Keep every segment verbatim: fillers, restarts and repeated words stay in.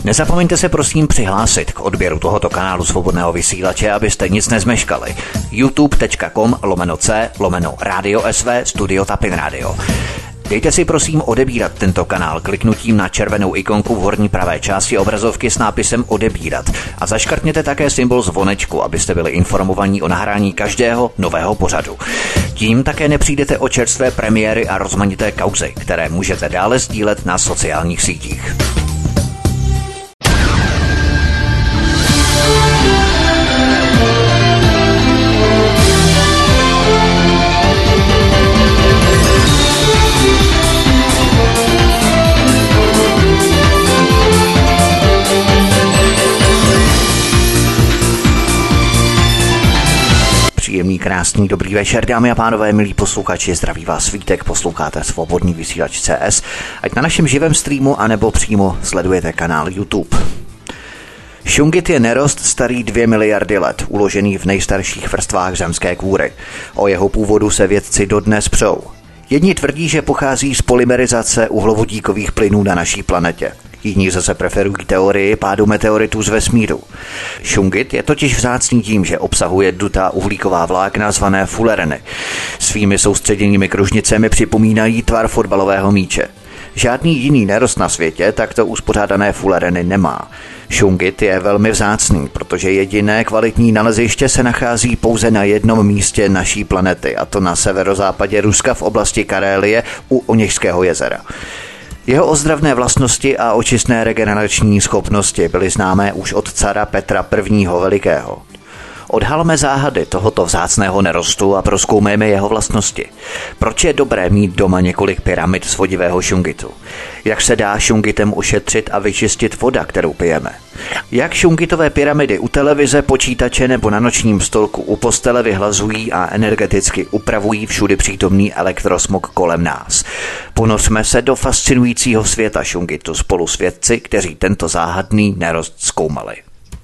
Nezapomeňte se prosím přihlásit k odběru tohoto kanálu Svobodného vysílače, abyste nic nezmeškali. youtube.com lomeno c lomeno Radio S V Studio Tapin Radio. Dejte si prosím odebírat tento kanál kliknutím na červenou ikonku v horní pravé části obrazovky s nápisem odebírat a zaškrtněte také symbol zvonečku, abyste byli informovaní o nahrání každého nového pořadu. Tím také nepřijdete o čerstvé premiéry a rozmanité kauzy, které můžete dále sdílet na sociálních sítích. Příjemný, krásný, dobrý večer, dámy a pánové, milí posluchači, zdraví vás Vítek, posloucháte Svobodný vysílač C S, ať na našem živém streamu, anebo přímo sledujete kanál YouTube. Šungit je nerost starý dvě miliardy let, uložený v nejstarších vrstvách zemské kůry. O jeho původu se vědci dodnes přou. Jedni tvrdí, že pochází z polymerizace uhlovodíkových plynů na naší planetě. Jiní zase preferují teorii pádu meteoritů z vesmíru. Šungit je totiž vzácný tím, že obsahuje dutá uhlíková vlákna zvané fulereny. Svými soustředěnými kružnicemi připomínají tvar fotbalového míče. Žádný jiný nerost na světě takto uspořádané fulereny nemá. Šungit je velmi vzácný, protože jediné kvalitní naleziště se nachází pouze na jednom místě naší planety, a to na severozápadě Ruska v oblasti Karélie u Oněžského jezera. Jeho ozdravné vlastnosti a očistné regenerační schopnosti byly známé už od cara Petra I. Velikého. Odhalme záhady tohoto vzácného nerostu a prozkoumejme jeho vlastnosti. Proč je dobré mít doma několik pyramid z vodivého šungitu? Jak se dá šungitem ošetřit a vyčistit voda, kterou pijeme? Jak šungitové pyramidy u televize, počítače nebo na nočním stolku u postele vyhlazují a energeticky upravují všudy přítomný elektrosmog kolem nás? Ponořme se do fascinujícího světa šungitu spolu s vědci, kteří tento záhadný nerost zkoumali.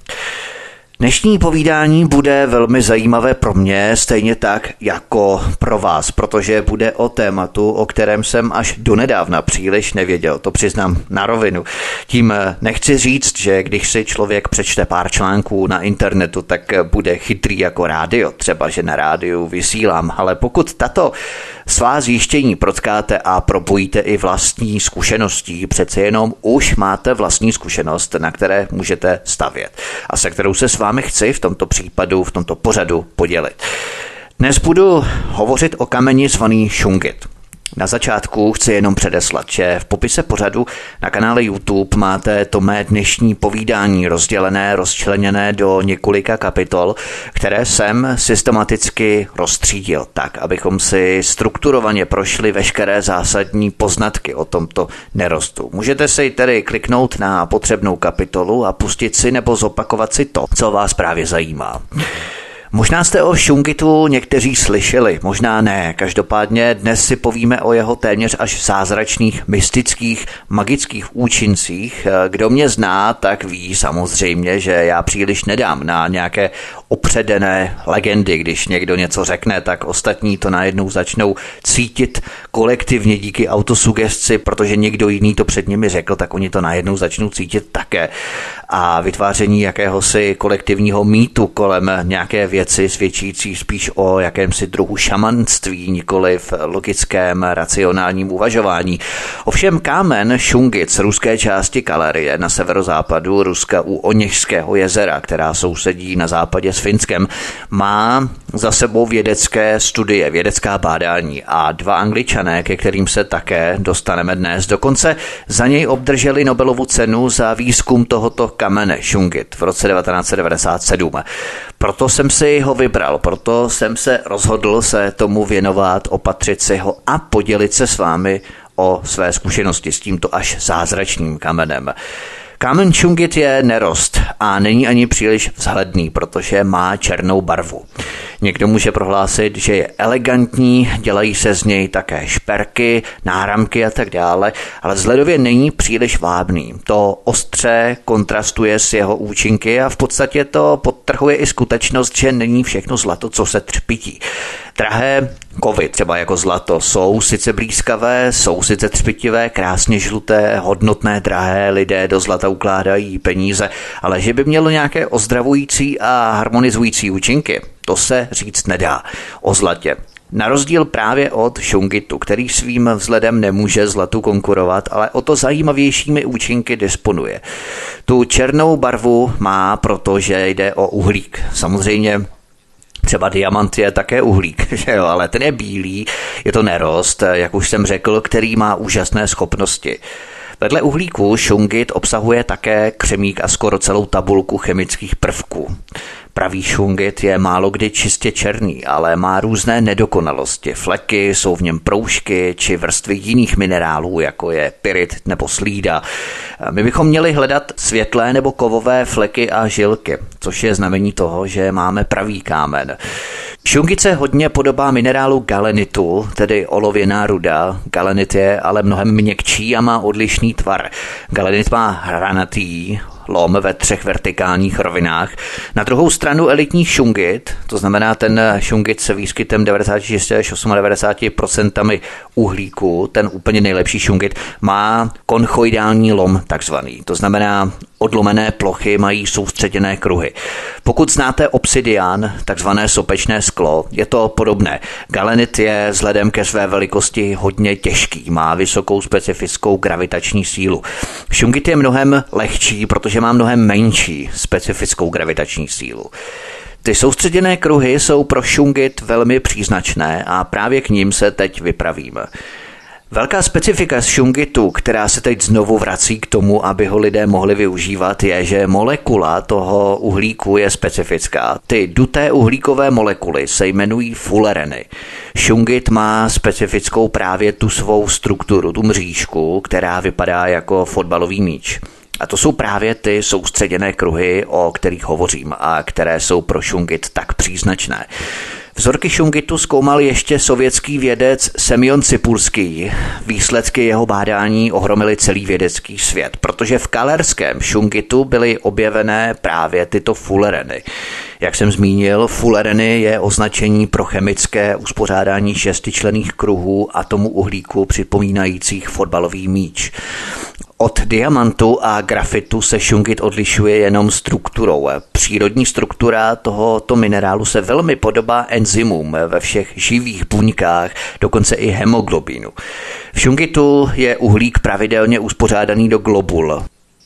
Dnešní povídání bude velmi zajímavé pro mě, stejně tak jako pro vás, protože bude o tématu, o kterém jsem až donedávna příliš nevěděl, to přiznám na rovinu. Tím nechci říct, že když si člověk přečte pár článků na internetu, tak bude chytrý jako rádio, třeba že na rádiu vysílám, ale pokud tato svá zjištění protkáte a propojíte i vlastní zkušeností, přece jenom už máte vlastní zkušenost, na které můžete stavět a se kterou se s vámi chci v tomto případu, v tomto pořadu podělit. Dnes budu hovořit o kameni zvaný šungit. Na začátku chci jenom předeslat, že v popise pořadu na kanále YouTube máte to mé dnešní povídání rozdělené, rozčleněné do několika kapitol, které jsem systematicky rozstřídil tak, abychom si strukturovaně prošli veškeré zásadní poznatky o tomto nerostu. Můžete si tedy kliknout na potřebnou kapitolu a pustit si nebo zopakovat si to, co vás právě zajímá. Možná jste o šungitu někteří slyšeli, možná ne. Každopádně dnes si povíme o jeho téměř až zázračných, mystických, magických účincích. Kdo mě zná, tak ví samozřejmě, že já příliš nedám na nějaké opředené legendy. Když někdo něco řekne, tak ostatní to najednou začnou cítit kolektivně díky autosugestci, protože někdo jiný to před nimi řekl, tak oni to najednou začnou cítit také. A vytváření jakéhosi kolektivního mýtu kolem nějaké věci svědčící spíš o jakémsi druhu šamanství, nikoli v logickém racionálním uvažování. Ovšem kámen šungit z ruské části Kalérie na severozápadu Ruska u Oněžského jezera, která sousedí na západě s Finskem, má za sebou vědecké studie, vědecká bádání a dva Angličané, ke kterým se také dostaneme dnes, dokonce za něj obdrželi Nobelovu cenu za výzkum tohoto kamene šungit v roce devatenáct set devadesát sedm. Proto jsem si ho vybral, proto jsem se rozhodl se tomu věnovat, opatřit si ho a podělit se s vámi o své zkušenosti s tímto až zázračným kamenem. Kámen šungit je nerost a není ani příliš vzhledný, protože má černou barvu. Někdo může prohlásit, že je elegantní, dělají se z něj také šperky, náramky a tak dále, ale vzhledově není příliš vábný. To ostře kontrastuje s jeho účinky a v podstatě to podtrhuje i skutečnost, že není všechno zlato, co se třpytí. Drahé Kovy, třeba jako zlato, jsou sice blízkavé, jsou sice třpitivé, krásně žluté, hodnotné, drahé, lidé do zlata ukládají peníze, ale že by mělo nějaké ozdravující a harmonizující účinky, to se říct nedá o zlatě. Na rozdíl právě od šungitu, který svým vzhledem nemůže zlatu konkurovat, ale o to zajímavějšími účinky disponuje. Tu černou barvu má, protože jde o uhlík. Samozřejmě třeba diamant je také uhlík, že jo, ale ten je bílý, je to nerost, jak už jsem řekl, který má úžasné schopnosti. Vedle uhlíku šungit obsahuje také křemík a skoro celou tabulku chemických prvků. Pravý šungit je málo kdy čistě černý, ale má různé nedokonalosti. Fleky, jsou v něm proužky či vrstvy jiných minerálů, jako je pyrit nebo slída. My bychom měli hledat světlé nebo kovové fleky a žilky, což je znamení toho, že máme pravý kámen. Šungit se hodně podobá minerálu galenitu, tedy olověná ruda. Galenit je ale mnohem měkčí a má odlišný tvar. Galenit má hranatý lom ve třech vertikálních rovinách. Na druhou stranu elitní šungit, to znamená ten šungit se výskytem devadesát šest až devadesát osm procent uhlíku, ten úplně nejlepší šungit, má konchoidální lom takzvaný. To znamená, odlomené plochy mají soustředěné kruhy. Pokud znáte obsidián, takzvané sopečné sklo, je to podobné. Galenit je vzhledem ke své velikosti hodně těžký, má vysokou specifickou gravitační sílu. Šungit je mnohem lehčí, protože má mnohem menší specifickou gravitační sílu. Ty soustředěné kruhy jsou pro šungit velmi příznačné a právě k ním se teď vypravíme. Velká specifika z šungitu, která se teď znovu vrací k tomu, aby ho lidé mohli využívat, je, že molekula toho uhlíku je specifická. Ty duté uhlíkové molekuly se jmenují fullereny. Šungit má specifickou právě tu svou strukturu, tu mřížku, která vypadá jako fotbalový míč. A to jsou právě ty soustředěné kruhy, o kterých hovořím a které jsou pro šungit tak příznačné. Vzorky šungitu zkoumal ještě sovětský vědec Semjon Cipulský. Výsledky jeho bádání ohromily celý vědecký svět, protože v kalerském šungitu byly objevené právě tyto fullereny. Jak jsem zmínil, fullereny je označení pro chemické uspořádání šestičlenných kruhů atomu uhlíku připomínajících fotbalový míč. Od diamantu a grafitu se šungit odlišuje jenom strukturou. Přírodní struktura tohoto minerálu se velmi podobá enzymům ve všech živých buňkách, dokonce i hemoglobinu. V šungitu je uhlík pravidelně uspořádaný do globul.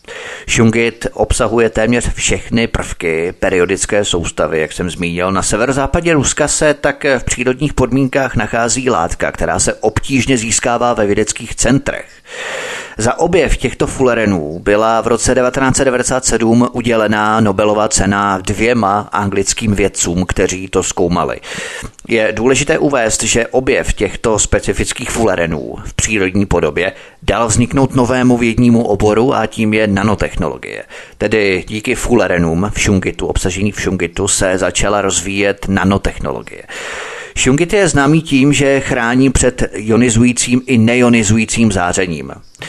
Šungit obsahuje téměř všechny prvky periodické soustavy, jak jsem zmínil. Na severozápadě Ruska se tak v přírodních podmínkách nachází látka, která se obtížně získává ve vědeckých centrech. Za objev těchto fullerenů byla v roce devatenáct set devadesát sedm udělená Nobelova cena dvěma anglickým vědcům, kteří to zkoumali. Je důležité uvést, že objev těchto specifických fullerenů v přírodní podobě dal vzniknout novému vědnímu oboru a tím je nanotechnologie. Tedy díky fullerenům v šungitu, obsažených v šungitu, se začala rozvíjet nanotechnologie. Šungit je známý tím, že chrání před ionizujícím i neionizujícím zářením.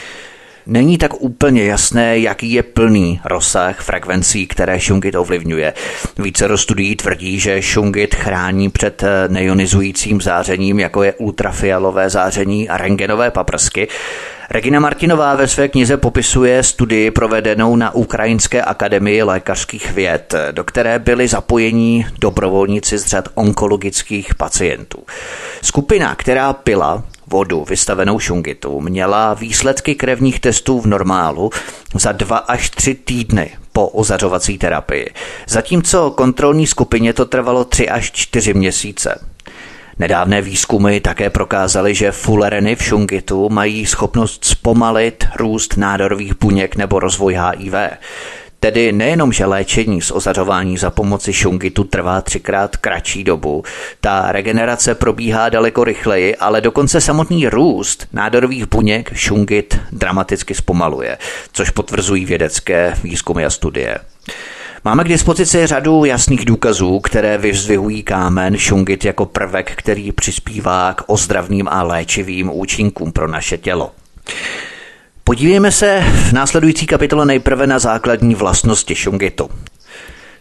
Není tak úplně jasné, jaký je plný rozsah frekvencí, které šungit ovlivňuje. Vícero studií tvrdí, že šungit chrání před neionizujícím zářením, jako je ultrafialové záření a rentgenové paprsky. Regina Martinová ve své knize popisuje studii provedenou na Ukrajinské akademii lékařských věd, do které byli zapojeni dobrovolníci z řad onkologických pacientů. Skupina, která pila vodu vystavenou šungitu, měla výsledky krevních testů v normálu za dva až tři týdny po ozařovací terapii, zatímco kontrolní skupině to trvalo tři až čtyři měsíce. Nedávné výzkumy také prokázaly, že fullereny v šungitu mají schopnost zpomalit růst nádorových buněk nebo rozvoj H I V. Tedy nejenom, že léčení z ozařování za pomoci šungitu trvá třikrát kratší dobu, ta regenerace probíhá daleko rychleji, ale dokonce samotný růst nádorových buněk šungit dramaticky zpomaluje, což potvrzují vědecké výzkumy a studie. Máme k dispozici řadu jasných důkazů, které vyzdvihují kámen šungit jako prvek, který přispívá k ozdravným a léčivým účinkům pro naše tělo. Podívejme se v následující kapitole nejprve na základní vlastnosti šungitu.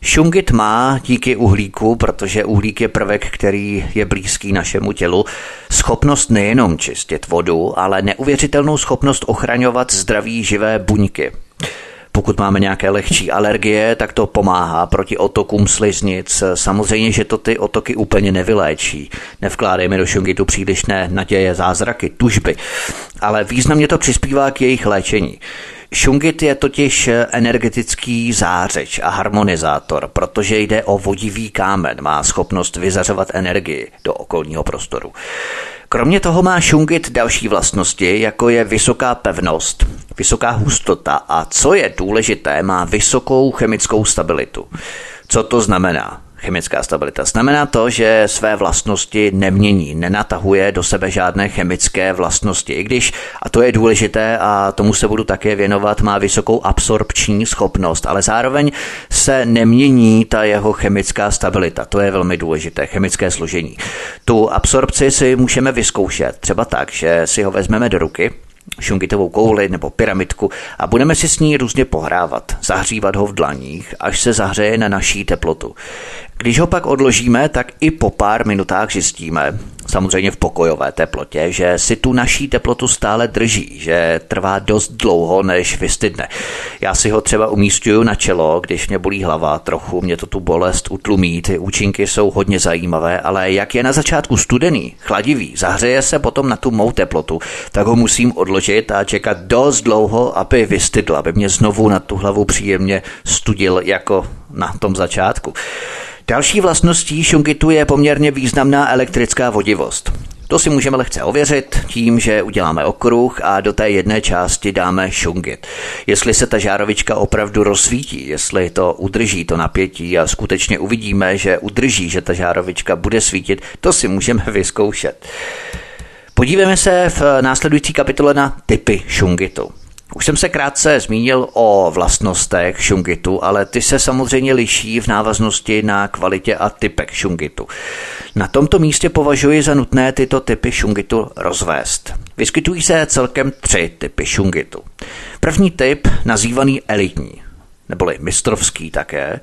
Šungit má díky uhlíku, protože uhlík je prvek, který je blízký našemu tělu, schopnost nejenom čistit vodu, ale neuvěřitelnou schopnost ochraňovat zdraví živé buňky. Pokud máme nějaké lehčí alergie, tak to pomáhá proti otokům sliznic. Samozřejmě, že to ty otoky úplně nevyléčí. Nevkládejme do šungitu přílišné naděje, zázraky, tužby, ale významně to přispívá k jejich léčení. Šungit je totiž energetický zářeč a harmonizátor, protože jde o vodivý kámen, má schopnost vyzařovat energii do okolního prostoru. Kromě toho má šungit další vlastnosti, jako je vysoká pevnost, vysoká hustota a co je důležité, má vysokou chemickou stabilitu. Co to znamená? Chemická stabilita. Znamená to, že své vlastnosti nemění, nenatahuje do sebe žádné chemické vlastnosti, i když, a to je důležité a tomu se budu také věnovat, má vysokou absorpční schopnost, ale zároveň se nemění ta jeho chemická stabilita. To je velmi důležité, chemické složení. Tu absorpci si můžeme vyzkoušet, třeba tak, že si ho vezmeme do ruky, šungitovou kouli nebo pyramidku a budeme si s ní různě pohrávat, zahřívat ho v dlaních, až se zahřeje na naší teplotu. Když ho pak odložíme, tak i po pár minutách zjistíme, samozřejmě v pokojové teplotě, že si tu naší teplotu stále drží, že trvá dost dlouho, než vystydne. Já si ho třeba umísťuju na čelo, když mě bolí hlava, trochu mě to tu bolest utlumí, ty účinky jsou hodně zajímavé, ale jak je na začátku studený, chladivý, zahřeje se potom na tu mou teplotu, tak ho musím odložit a čekat dost dlouho, aby vystydl, aby mě znovu na tu hlavu příjemně studil jako na tom začátku. Další vlastností šungitu je poměrně významná elektrická vodivost. To si můžeme lehce ověřit tím, že uděláme okruh a do té jedné části dáme šungit. Jestli se ta žárovička opravdu rozsvítí, jestli to udrží to napětí a skutečně uvidíme, že udrží, že ta žárovička bude svítit, to si můžeme vyzkoušet. Podívejme se v následující kapitole na typy šungitu. Už jsem se krátce zmínil o vlastnostech šungitu, ale ty se samozřejmě liší v návaznosti na kvalitě a typech šungitu. Na tomto místě považuji za nutné tyto typy šungitu rozvést. Vyskytují se celkem tři typy šungitu. První typ, nazývaný elitní, neboli mistrovský také,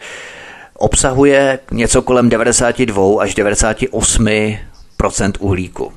obsahuje něco kolem devadesát dva až devadesát osm procent uhlíku.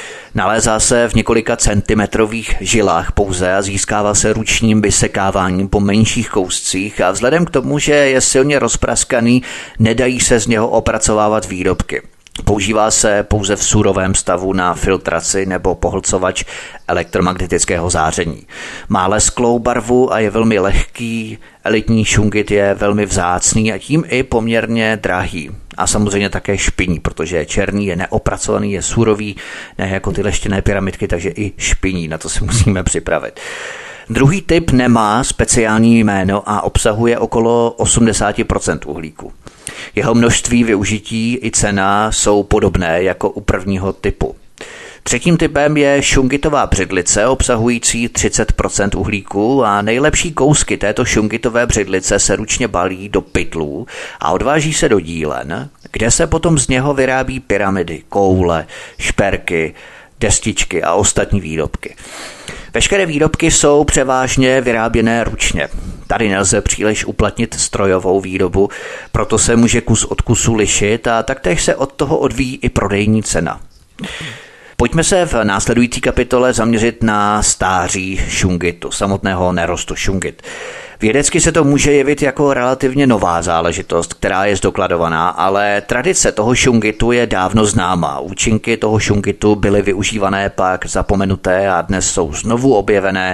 Nalézá se v několika centimetrových žilách pouze a získává se ručním vysekáváním po menších kouscích a vzhledem k tomu, že je silně rozpraskaný, nedají se z něho opracovávat výrobky. Používá se pouze v surovém stavu na filtraci nebo pohlcovač elektromagnetického záření. Má lesklou barvu a je velmi lehký, elitní šungit je velmi vzácný a tím i poměrně drahý. A samozřejmě také špiní, protože je černý, je neopracovaný, je surový, ne jako ty leštěné pyramidky, takže i špiní, na to si musíme připravit. Druhý typ nemá speciální jméno a obsahuje okolo osmdesát procent uhlíku. Jeho množství, využití i cena jsou podobné jako u prvního typu. Třetím typem je šungitová břidlice obsahující třicet procent uhlíku a nejlepší kousky této šungitové břidlice se ručně balí do pytlů a odváží se do dílen, kde se potom z něho vyrábí pyramidy, koule, šperky, destičky a ostatní výrobky. Veškeré výrobky jsou převážně vyráběné ručně. Tady nelze příliš uplatnit strojovou výrobu, proto se může kus od kusu lišit a taktéž se od toho odvíjí i prodejní cena. Pojďme se v následující kapitole zaměřit na stáří šungitu, samotného nerostu šungit. Vědecky se to může jevit jako relativně nová záležitost, která je zdokladovaná, ale tradice toho šungitu je dávno známá. Účinky toho šungitu byly využívané, pak zapomenuté a dnes jsou znovu objevené.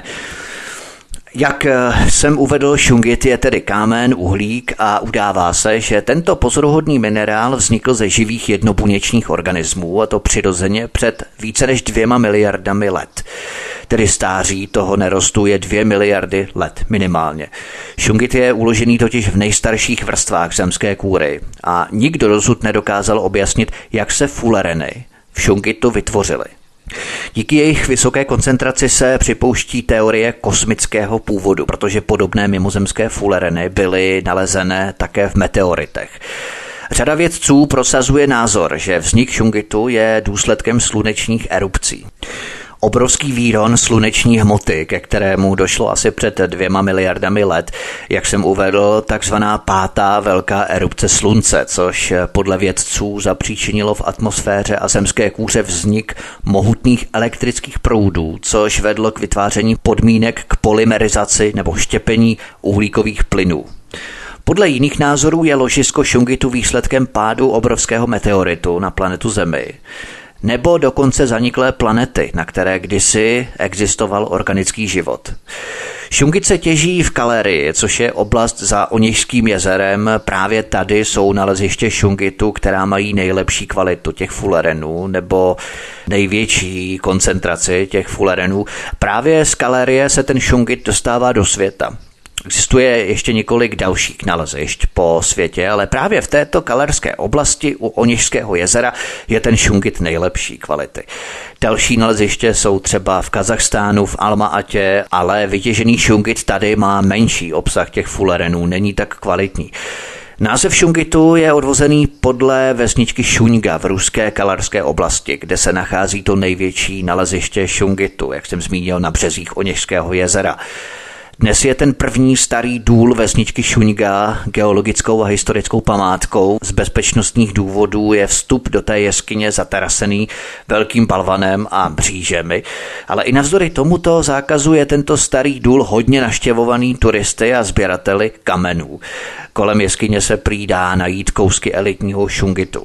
Jak jsem uvedl, šungit je tedy kámen, uhlík a udává se, že tento pozoruhodný minerál vznikl ze živých jednobuněčných organismů, a to přirozeně před více než dvěma miliardami let. Tedy stáří toho nerostu je dvě miliardy let minimálně. Šungit je uložený totiž v nejstarších vrstvách zemské kůry a nikdo dosud nedokázal objasnit, jak se fulereny v šungitu vytvořily. Díky jejich vysoké koncentraci se připouští teorie kosmického původu, protože podobné mimozemské fulereny byly nalezené také v meteoritech. Řada vědců prosazuje názor, že vznik šungitu je důsledkem slunečních erupcí. obrovský výron sluneční hmoty, ke kterému došlo asi před dvěma miliardami let, jak jsem uvedl, takzvaná pátá velká erupce slunce, což podle vědců zapříčinilo v atmosféře a zemské kůře vznik mohutných elektrických proudů, což vedlo k vytváření podmínek k polymerizaci nebo štěpení uhlíkových plynů. Podle jiných názorů je ložisko Šungitu výsledkem pádu obrovského meteoritu na planetu Zemi, nebo dokonce zaniklé planety, na které kdysi existoval organický život. Šungit se těží v Kalérii, což je oblast za Oněžským jezerem. Právě tady jsou naleziště šungitu, která mají nejlepší kvalitu těch fullerenů nebo největší koncentraci těch fullerenů. Právě z Kalérie se ten šungit dostává do světa. Existuje ještě několik dalších nalezišť po světě, ale právě v této kalerské oblasti u Oněžského jezera je ten šungit nejlepší kvality. Další naleziště jsou třeba v Kazachstánu, v Alma-Atě, ale vytěžený šungit tady má menší obsah těch fullerenů, není tak kvalitní. Název šungitu je odvozený podle vesničky Šuňga v ruské kalarské oblasti, kde se nachází to největší naleziště šungitu, jak jsem zmínil, na březích Oněžského jezera. Dnes je ten první starý důl vesničky Šuňga geologickou a historickou památkou. Z bezpečnostních důvodů je vstup do té jeskyně zatarasený velkým balvanem a mřížemi, ale i navzdory tomuto zákazu je tento starý důl hodně navštěvovaný turisty a sběrateli kamenů. Kolem jeskyně se prý dá najít kousky elitního šungitu.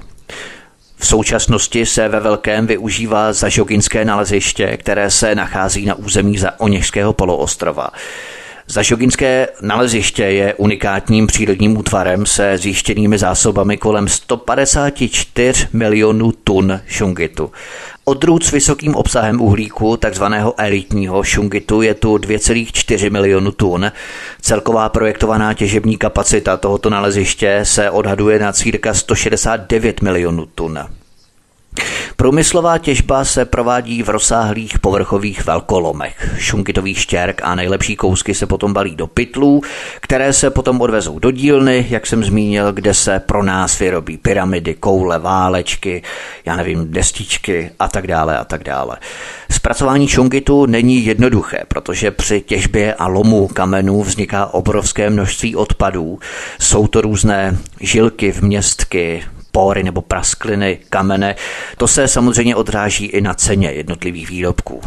V současnosti se ve velkém využívá zažoginské naleziště, které se nachází na území Oněžského poloostrova. Zažoginské naleziště je unikátním přírodním útvarem se zjištěnými zásobami kolem sto padesát čtyři milionů tun šungitu. Odrůd s vysokým obsahem uhlíku, takzvaného elitního šungitu, je tu dvě celá čtyři milionu tun. Celková projektovaná těžební kapacita tohoto naleziště se odhaduje na cca sto šedesát devět milionů tun. Průmyslová těžba se provádí v rozsáhlých povrchových velkolomech, šungitových štěrk a nejlepší kousky se potom balí do pytlů, které se potom odvezou do dílny, jak jsem zmínil, kde se pro nás vyrobí pyramidy, koule, válečky, já nevím, destičky a tak dále a tak dále. Zpracování šungitu není jednoduché, protože při těžbě a lomu kamenů vzniká obrovské množství odpadů. Jsou to různé žilky, vměstky, pory nebo praskliny, kamene. To se samozřejmě odráží i na ceně jednotlivých výrobků.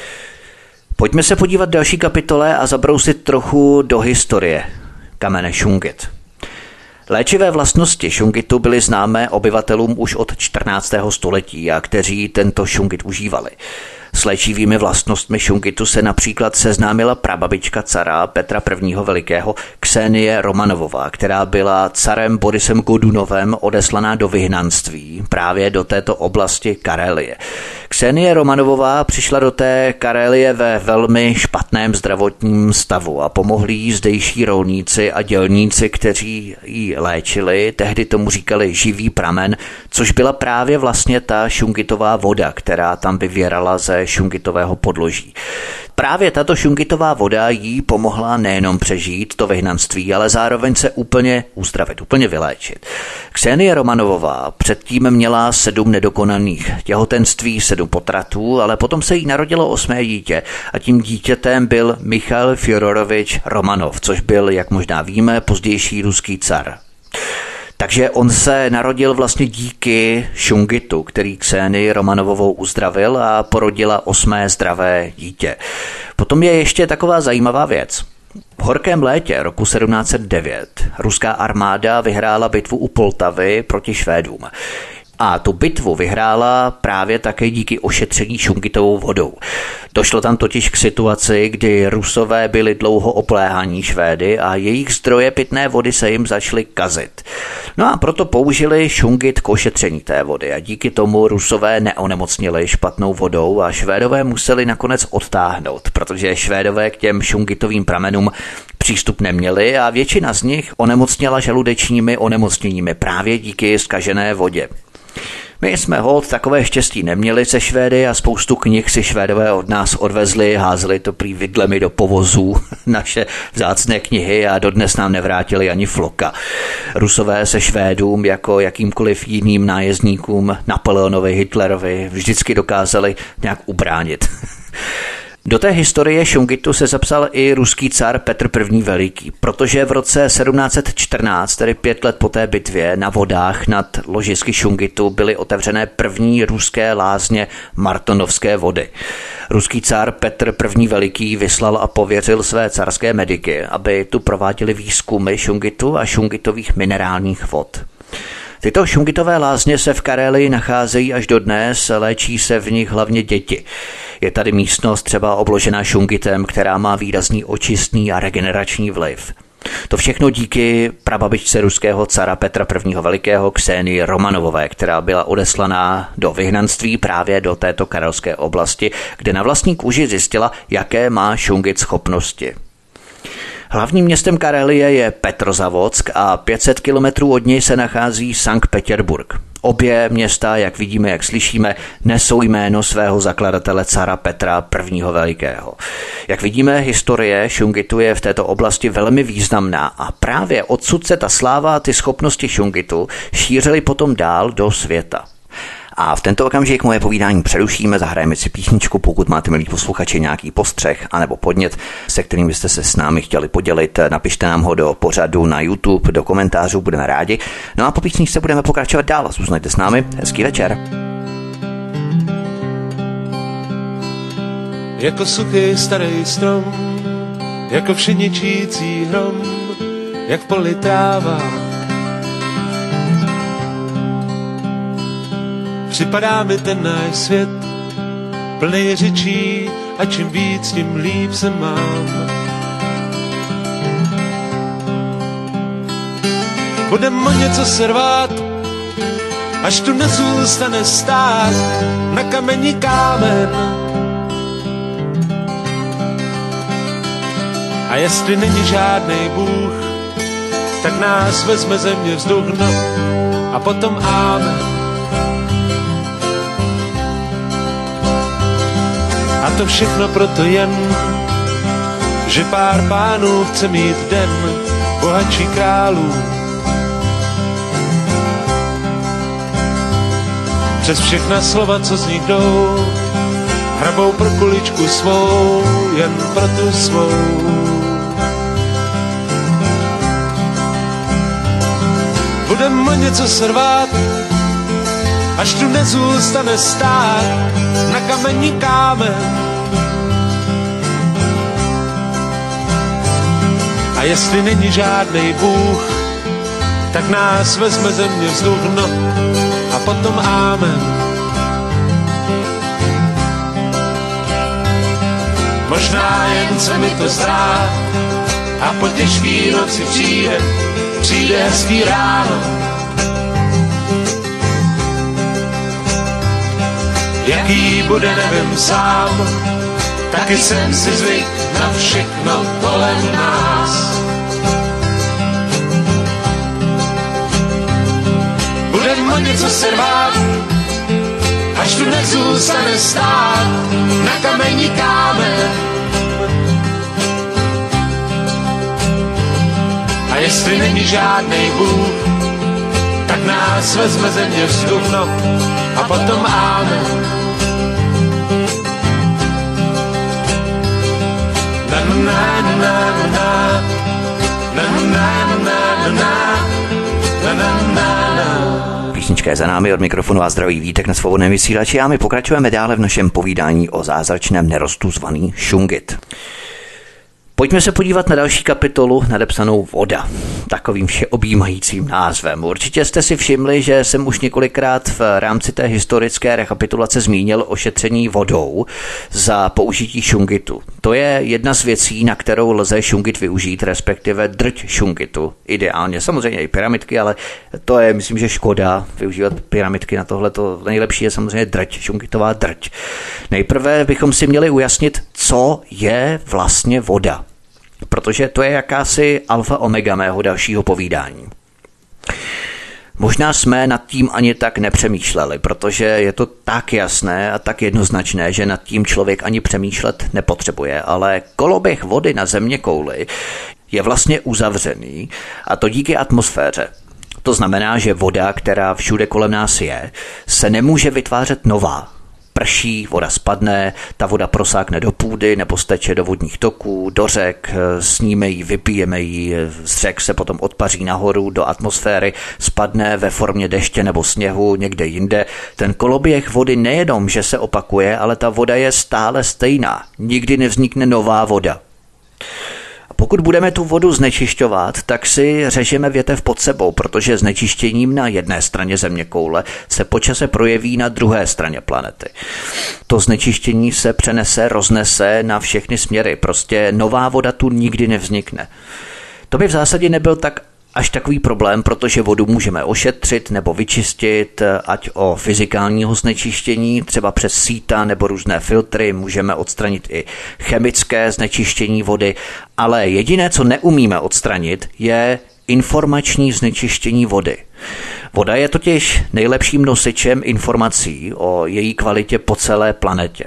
Pojďme se podívat další kapitole a zabrousit trochu do historie kamene šungit. Léčivé vlastnosti šungitu byly známé obyvatelům už od čtrnáctého století a kteří tento šungit užívali. S léčivými vlastnostmi šungitu se například seznámila prababička cara Petra prvního Velikého Ksenie Romanovová, která byla carem Borisem Godunovem odeslaná do vyhnanství právě do této oblasti Karelie. Ksenie Romanovová přišla do té Karelie ve velmi špatném zdravotním stavu a pomohli jí zdejší rolníci a dělníci, kteří ji léčili. Tehdy tomu říkali živý pramen, což byla právě vlastně ta šungitová voda, která tam vyvěrala ze šungitového podloží. Právě tato šungitová voda jí pomohla nejenom přežít to vyhnanství, ale zároveň se úplně uzdravit, úplně vyléčit. Ksenie Romanovová předtím měla sedm nedokonaných těhotenství, sedm potratů, ale potom se jí narodilo osmé dítě a tím dítětem byl Michail Fjodorovič Romanov, což byl, jak možná víme, pozdější ruský car. Takže on se narodil vlastně díky šungitu, který Ksenii Romanovovou uzdravil a porodila osmé zdravé dítě. Potom je ještě taková zajímavá věc. V horkém létě roku sedmnáct set devět ruská armáda vyhrála bitvu u Poltavy proti Švédům. A tu bitvu vyhrála právě také díky ošetření šungitovou vodou. Došlo tam totiž k situaci, kdy Rusové byli dlouho obléhaní Švédy a jejich zdroje pitné vody se jim začaly kazit. No a proto použili šungit k ošetření té vody a díky tomu Rusové neonemocnili špatnou vodou a Švédové museli nakonec odtáhnout, protože Švédové k těm šungitovým pramenům přístup neměli a většina z nich onemocněla žaludečními onemocněními právě díky zkažené vodě. My jsme hod takové štěstí neměli se Švédy a spoustu knih si Švédové od nás odvezli, házeli to prý vidlemi do povozů, naše vzácné knihy a dodnes nám nevrátili ani floka. Rusové se Švédům jako jakýmkoliv jiným nájezdníkům Napoleonovi, Hitlerovi vždycky dokázali nějak ubránit. Do té historie Šungitu se zapsal i ruský car Petr I. Veliký, protože v roce sedmnáct set čtrnáct, tedy pět let po té bitvě na vodách nad ložisky Šungitu, byly otevřené první ruské lázně Martonovské vody. Ruský car Petr I. Veliký vyslal a pověřil své carské mediky, aby tu prováděli výzkumy Šungitu a šungitových minerálních vod. Tyto šungitové lázně se v Karelii nacházejí až dodnes, léčí se v nich hlavně děti. Je tady místnost třeba obložená šungitem, která má výrazný očistný a regenerační vliv. To všechno díky prababičce ruského cara Petra I. Velikého Ksένii Romanovové, která byla odeslaná do vyhnanství právě do této karelské oblasti, kde na vlastní kůži zjistila, jaké má šungit schopnosti. Hlavním městem Karelie je Petrozavodsk a pět set kilometrů od něj se nachází Sankt Petěrburg. Obě města, jak vidíme, jak slyšíme, nesou jméno svého zakladatele cara Petra I. Velikého. Jak vidíme, historie Šungitu je v této oblasti velmi významná a právě odsud se ta sláva a ty schopnosti Šungitu šířily potom dál do světa. A v tento okamžik moje povídání přerušíme, zahrajeme si písničku, pokud máte, milí posluchači, nějaký postřeh anebo podnět, se kterým byste se s námi chtěli podělit, napište nám ho do pořadu na YouTube, do komentářů, budeme rádi. No a po písničce budeme pokračovat dál. Zůstaňte s námi, hezký večer. Jako suchý starý strom, jako všeničící hrom, jak v poli tráva. Připadá mi ten náš svět plnej řečí a čím víc, tím líp se mám. Budem o něco se rvát, až tu nezůstane stát na kameni kámen. A jestli není žádnej Bůh, tak nás vezme země vzduch, no a potom amen. A to všechno proto jen, že pár pánů chce mít den bohatší králů. Přes všechna slova, co z nich jdou, hrabou pro kuličku svou, jen pro tu svou. Budem o něco se rvát, až tu nezůstane stát na kameni kámen. A jestli není žádnej Bůh, tak nás vezme země vzduch, no a potom amen. Možná jen se mi to zdá a po těžký noci přijde, přijde hezký ráno. Jaký bude, nevím sám, taky jsem si zvyk na všechno kolem nás. Budem o něco se rvát, až tu nezůstane stát na kameni kámen. A jestli není žádnej Bůh, tak nás vezme země vzduch, no a potom amen. Na, na, na, na, na, na, na, na, na, na, na. Písnička je za námi, od mikrofonu a zdraví Vítek na Svobodném vysílači a my pokračujeme dále v našem povídání o zázračném nerostu zvaný šungit. Pojďme se podívat na další kapitolu nadepsanou Voda, takovým všeobjímajícím názvem. Určitě jste si všimli, že jsem už několikrát v rámci té historické rekapitulace zmínil o šetření vodou za použití šungitu. To je jedna z věcí, na kterou lze šungit využít, respektive drť šungitu. Ideálně, samozřejmě i pyramidky, ale to je, myslím, že škoda využívat pyramidky na tohle. To nejlepší je samozřejmě drť, šungitová drť. Nejprve bychom si měli ujasnit, co je vlastně voda. Protože to je jakási alfa omega mého dalšího povídání. Možná jsme nad tím ani tak nepřemýšleli, protože je to tak jasné a tak jednoznačné, že nad tím člověk ani přemýšlet nepotřebuje, ale koloběh vody na zeměkouli je vlastně uzavřený, a to díky atmosféře. To znamená, že voda, která všude kolem nás je, se nemůže vytvářet nová. Prší, voda spadne, ta voda prosákne do půdy nebo steče do vodních toků, do řek, sníme ji, vypijeme ji, z řek se potom odpaří nahoru do atmosféry, spadne ve formě deště nebo sněhu někde jinde. Ten koloběh vody nejenom, že se opakuje, ale ta voda je stále stejná. Nikdy nevznikne nová voda. Pokud budeme tu vodu znečišťovat, tak si řežeme větev pod sebou, protože znečištěním na jedné straně zeměkoule se po čase projeví na druhé straně planety. To znečištění se přenese, roznese na všechny směry, prostě nová voda tu nikdy nevznikne. To by v zásadě nebyl tak až takový problém, protože vodu můžeme ošetřit nebo vyčistit, ať o fyzikálního znečištění, třeba přes síta nebo různé filtry, můžeme odstranit i chemické znečištění vody, ale jediné, co neumíme odstranit, je informační znečištění vody. Voda je totiž nejlepším nosičem informací o její kvalitě po celé planetě.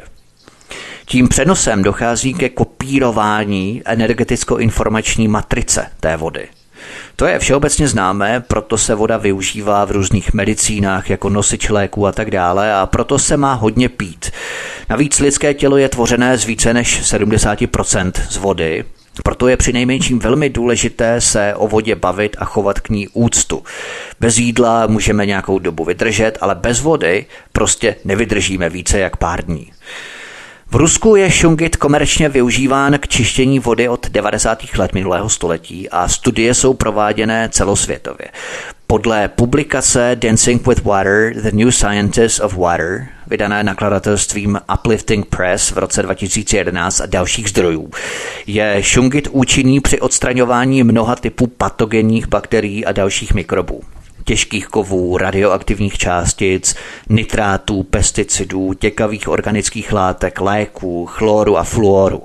Tím přenosem dochází ke kopírování energeticko-informační matrice té vody. To je všeobecně známé, proto se voda využívá v různých medicínách jako nosič léků a tak dále a proto se má hodně pít. Navíc lidské tělo je tvořené z více než sedmdesát procent z vody, proto je přinejmenším velmi důležité se o vodě bavit a chovat k ní úctu. Bez jídla můžeme nějakou dobu vydržet, ale bez vody prostě nevydržíme více jak pár dní. V Rusku je šungit komerčně využíván k čištění vody od devadesátých let minulého století a studie jsou prováděné celosvětově. Podle publikace Dancing with Water, The New Scientist of Water, vydané nakladatelstvím Uplifting Press v roce dva tisíce jedenáct a dalších zdrojů, je šungit účinný při odstraňování mnoha typů patogenních bakterií a dalších mikrobů. Těžkých kovů, radioaktivních částic, nitrátů, pesticidů, těkavých organických látek, léků, chloru a fluoru.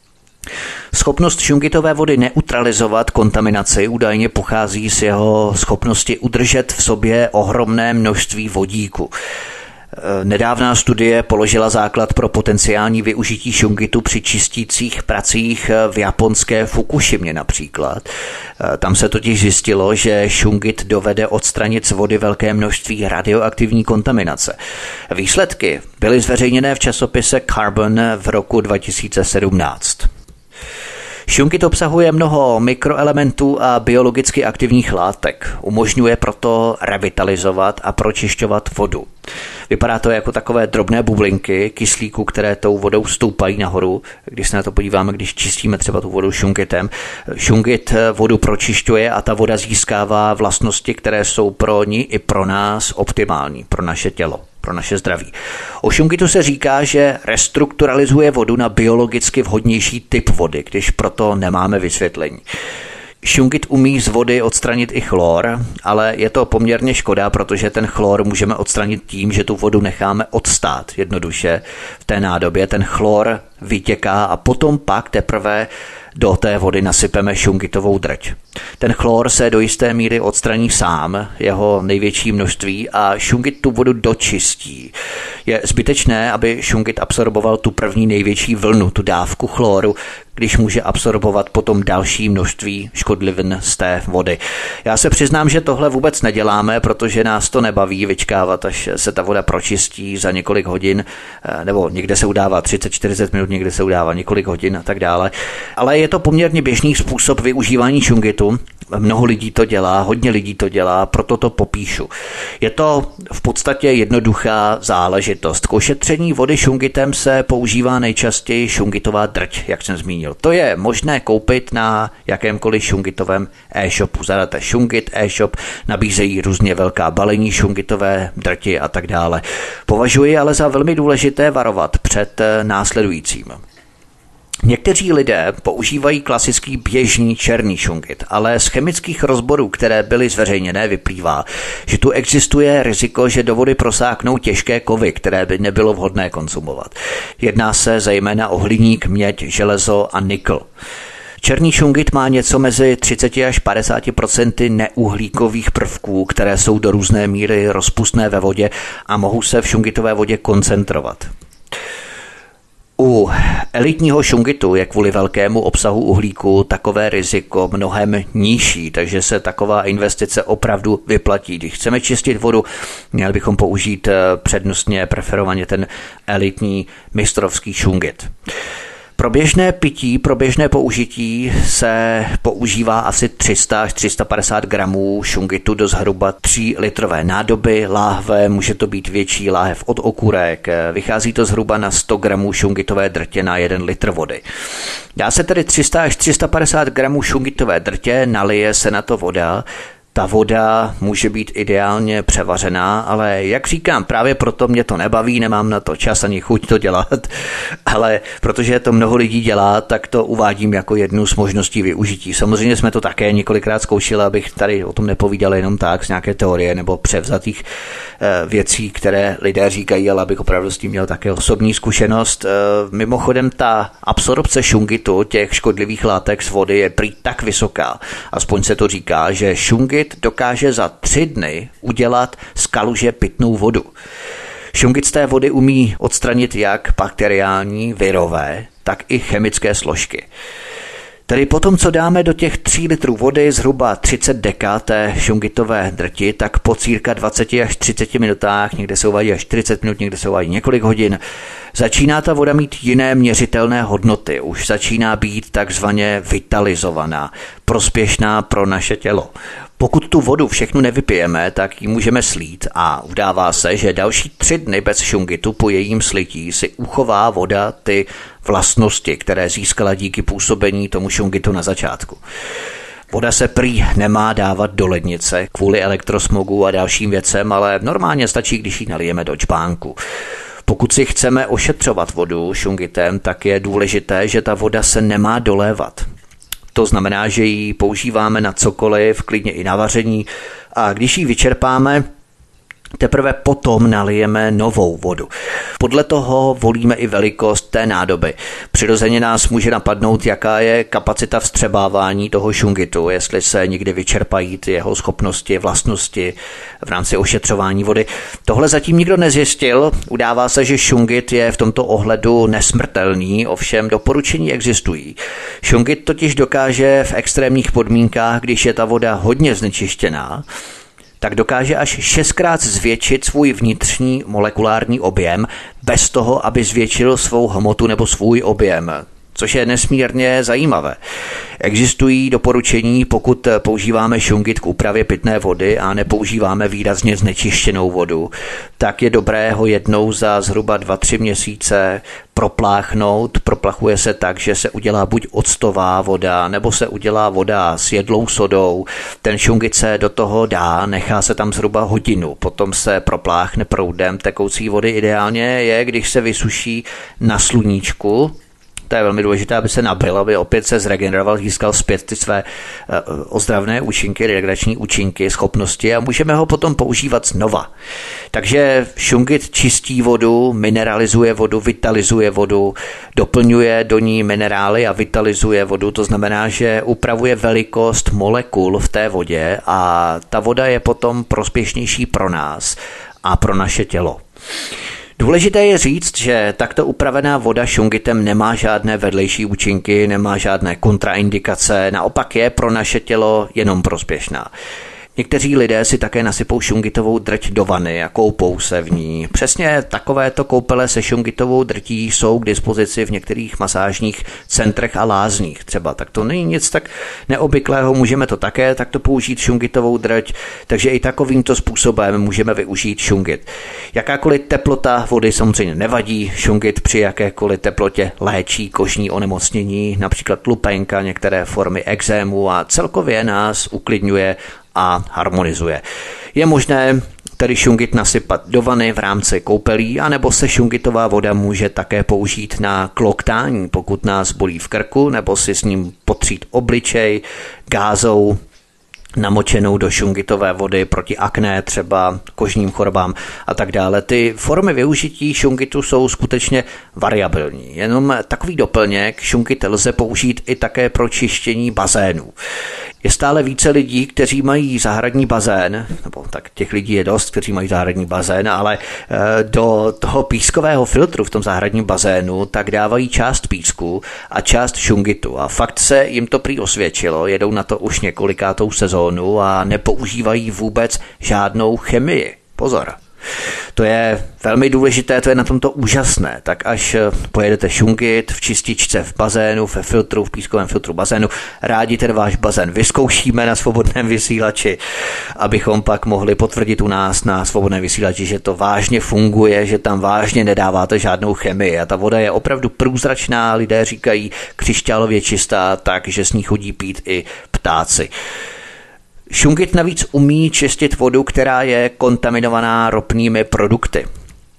Schopnost šungitové vody neutralizovat kontaminaci údajně pochází z jeho schopnosti udržet v sobě ohromné množství vodíku. Nedávná studie položila základ pro potenciální využití šungitu při čistících pracích v japonské Fukushimě například. Tam se totiž zjistilo, že šungit dovede odstranit z vody velké množství radioaktivní kontaminace. Výsledky byly zveřejněné v časopise Carbon v roku dva tisíce sedmnáct. Šungit obsahuje mnoho mikroelementů a biologicky aktivních látek. Umožňuje proto revitalizovat a pročišťovat vodu. Vypadá to jako takové drobné bublinky kyslíku, které tou vodou stoupají nahoru. Když se na to podíváme, když čistíme třeba tu vodu šungitem. Šungit vodu pročišťuje a ta voda získává vlastnosti, které jsou pro ní i pro nás optimální, pro naše tělo, pro naše zdraví. O šungitu se říká, že restrukturalizuje vodu na biologicky vhodnější typ vody, když proto nemáme vysvětlení. Šungit umí z vody odstranit i chlor, ale je to poměrně škoda, protože ten chlor můžeme odstranit tím, že tu vodu necháme odstát jednoduše v té nádobě. Ten chlor vytěká a potom pak teprve do té vody nasypeme šungitovou drť. Ten chlor se do jisté míry odstraní sám, jeho největší množství, a šungit tu vodu dočistí. Je zbytečné, aby šungit absorboval tu první největší vlnu, tu dávku chloru, když může absorbovat potom další množství škodlivin z té vody. Já se přiznám, že tohle vůbec neděláme, protože nás to nebaví vyčkávat, až se ta voda pročistí za několik hodin, nebo někde se udává třicet čtyřicet minut, někde se udává několik hodin a tak dále. Ale je to poměrně běžný způsob využívání šungitu. Mnoho lidí to dělá, hodně lidí to dělá, proto to popíšu. Je to v podstatě jednoduchá záležitost. K ošetření vody šungitem se používá nejčastěji šungitová drť, jak jsem zmínil. To je možné koupit na jakémkoliv šungitovém e-shopu. Zadáte šungit e-shop, nabízejí různě velká balení šungitové drti a tak dále. Považuji ale za velmi důležité varovat před následujícím. Někteří lidé používají klasický běžný černý šungit, ale z chemických rozborů, které byly zveřejněné, vyplývá, že tu existuje riziko, že do vody prosáknou těžké kovy, které by nebylo vhodné konzumovat. Jedná se zejména o hliník, měď, železo a nikl. Černý šungit má něco mezi třicet až padesát procent neuhlíkových prvků, které jsou do různé míry rozpustné ve vodě a mohou se v šungitové vodě koncentrovat. U elitního šungitu je kvůli velkému obsahu uhlíku takové riziko mnohem nižší, takže se taková investice opravdu vyplatí. Když chceme čistit vodu, měli bychom použít přednostně preferovaně ten elitní mistrovský šungit. Pro běžné pití, pro běžné použití se používá asi tři sta až tři sta padesát gramů šungitu do zhruba tří litrové nádoby, láhve, může to být větší láhev od okurek, vychází to zhruba na sto gramů šungitové drtě na jeden litr vody. Dá se tedy tři sta až tři sta padesát gramů šungitové drtě, nalije se na to voda. Ta voda může být ideálně převařená, ale jak říkám, právě proto mě to nebaví, nemám na to čas ani chuť to dělat, ale protože to mnoho lidí dělá, tak to uvádím jako jednu z možností využití. Samozřejmě jsme to také několikrát zkoušeli, abych tady o tom nepovídal jenom tak z nějaké teorie nebo převzatých věcí, které lidé říkají, ale abych opravdu s tím měl také osobní zkušenost. Mimochodem ta absorpce šungitu, těch škodlivých látek z vody je prý tak vysoká, aspoň se to říká, že šungit dokáže za tři dny udělat z kaluže pitnou vodu. Šungit z té vody umí odstranit jak bakteriální, virové, tak i chemické složky. Tedy potom, co dáme do těch tří litrů vody zhruba třicet deka té šungitové drti, tak po cirka dvacet až třicet minutách, někde se uvádí až čtyřicet minut, někde se uvádí několik hodin, začíná ta voda mít jiné měřitelné hodnoty. Už začíná být takzvaně vitalizovaná, prospěšná pro naše tělo. Pokud tu vodu všechnu nevypijeme, tak ji můžeme slít a udává se, že další tři dny bez šungitu po jejím slití si uchová voda ty vlastnosti, které získala díky působení tomu šungitu na začátku. Voda se prý nemá dávat do lednice kvůli elektrosmogu a dalším věcem, ale normálně stačí, když ji nalijeme do čbánku. Pokud si chceme ošetřovat vodu šungitem, tak je důležité, že ta voda se nemá dolévat. To znamená, že ji používáme na cokoliv, klidně i na vaření, a když ji vyčerpáme, teprve potom nalijeme novou vodu. Podle toho volíme i velikost té nádoby. Přirozeně nás může napadnout, jaká je kapacita vstřebávání toho šungitu, jestli se někdy vyčerpají ty jeho schopnosti, vlastnosti v rámci ošetřování vody. Tohle zatím nikdo nezjistil. Udává se, že šungit je v tomto ohledu nesmrtelný, ovšem doporučení existují. Šungit totiž dokáže v extrémních podmínkách, když je ta voda hodně znečištěná, tak dokáže až šestkrát zvětšit svůj vnitřní molekulární objem bez toho, aby zvětšil svou hmotu nebo svůj objem, což je nesmírně zajímavé. Existují doporučení, pokud používáme šungit k úpravě pitné vody a nepoužíváme výrazně znečištěnou vodu, tak je dobré ho jednou za zhruba dva tři měsíce propláchnout. Proplachuje se tak, že se udělá buď octová voda, nebo se udělá voda s jedlou sodou. Ten šungit se do toho dá, nechá se tam zhruba hodinu, potom se propláchne proudem tekoucí vody. Ideálně je, když se vysuší na sluníčku. To je velmi důležité, aby se nabil, aby opět se zregeneroval, získal zpět ty své uh, ozdravné účinky, regenerační účinky, schopnosti a můžeme ho potom používat znova. Takže šungit čistí vodu, mineralizuje vodu, vitalizuje vodu, doplňuje do ní minerály a vitalizuje vodu, to znamená, že upravuje velikost molekul v té vodě a ta voda je potom prospěšnější pro nás a pro naše tělo. Důležité je říct, že takto upravená voda šungitem nemá žádné vedlejší účinky, nemá žádné kontraindikace, naopak je pro naše tělo jenom prospěšná. Někteří lidé si také nasypou šungitovou drť do vany a koupou se v ní. Přesně takovéto koupele se šungitovou drtí jsou k dispozici v některých masážních centrech a lázních třeba. Tak to není nic tak neobvyklého, můžeme to také takto použít šungitovou drť, takže i takovýmto způsobem můžeme využít šungit. Jakákoliv teplota vody samozřejmě nevadí, šungit při jakékoliv teplotě léčí kožní onemocnění, například lupenka, některé formy ekzému a celkově nás uklidňuje a harmonizuje. Je možné tedy šungit nasypat do vany v rámci koupelí, anebo se šungitová voda může také použít na kloktání, pokud nás bolí v krku, nebo si s ním potřít obličej gázou. namočenou do šungitové vody proti akné, třeba kožním chorobám a tak dále. Ty formy využití šungitu jsou skutečně variabilní. Jenom takový doplněk, šungit lze použít i také pro čištění bazénů. Je stále více lidí, kteří mají zahradní bazén, nebo tak těch lidí je dost, kteří mají zahradní bazén, ale do toho pískového filtru v tom zahradním bazénu tak dávají část písku a část šungitu. A fakt se jim to prý osvědčilo, jedou na to už několikátou sezónu a nepoužívají vůbec žádnou chemii. Pozor. To je velmi důležité, to je na tomto úžasné. Tak až pojedete šungit v čističce v bazénu, ve filtru, v pískovém filtru bazénu, rádi ten váš bazén vyzkoušíme na Svobodném vysílači, abychom pak mohli potvrdit u nás na Svobodném vysílači, že to vážně funguje, že tam vážně nedáváte žádnou chemii a ta voda je opravdu průzračná, lidé říkají křišťálově čistá, takže s ní chodí pít i ptáci. Šungit navíc umí čistit vodu, která je kontaminovaná ropnými produkty.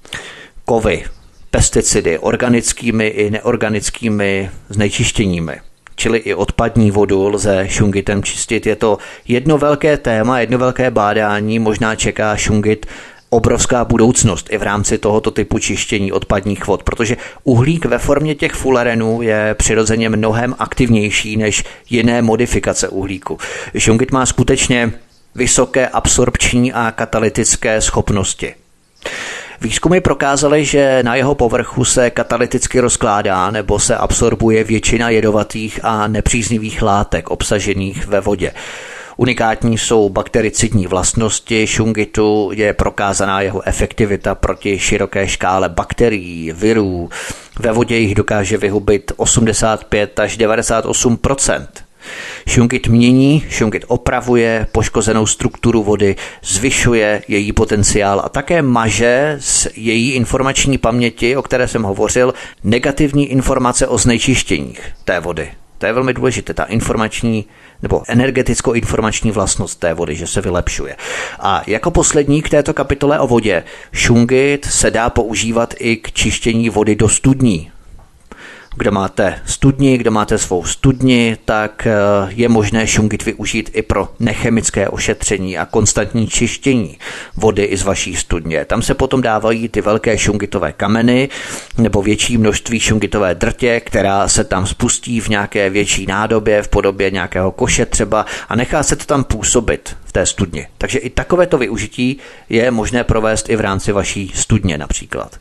Kovy, pesticidy, organickými i neorganickými znečištěními. Čili i odpadní vodu lze šungitem čistit. Je to jedno velké téma, jedno velké bádání, možná čeká šungit obrovská budoucnost i v rámci tohoto typu čištění odpadních vod, protože uhlík ve formě těch fulerenů je přirozeně mnohem aktivnější než jiné modifikace uhlíku. Šungit má skutečně vysoké absorpční a katalytické schopnosti. Výzkumy prokázaly, že na jeho povrchu se katalyticky rozkládá nebo se absorbuje většina jedovatých a nepříznivých látek obsažených ve vodě. Unikátní jsou baktericidní vlastnosti šungitu, je prokázaná jeho efektivita proti široké škále bakterií, virů. Ve vodě jich dokáže vyhubit osmdesát pět až devadesát osm procent. Šungit mění, šungit opravuje poškozenou strukturu vody, zvyšuje její potenciál a také maže z její informační paměti, o které jsem hovořil, negativní informace o znečištěních té vody. To je velmi důležité, ta informační nebo energeticko-informační vlastnost té vody, že se vylepšuje. A jako poslední k této kapitole o vodě, šungit se dá používat i k čištění vody do studní. Kdo máte studni, kdo máte svou studni, tak je možné šungit využít i pro nechemické ošetření a konstantní čištění vody i z vaší studně. Tam se potom dávají ty velké šungitové kameny nebo větší množství šungitové drtě, která se tam spustí v nějaké větší nádobě, v podobě nějakého koše třeba a nechá se to tam působit v té studni. Takže i takovéto využití je možné provést i v rámci vaší studně například.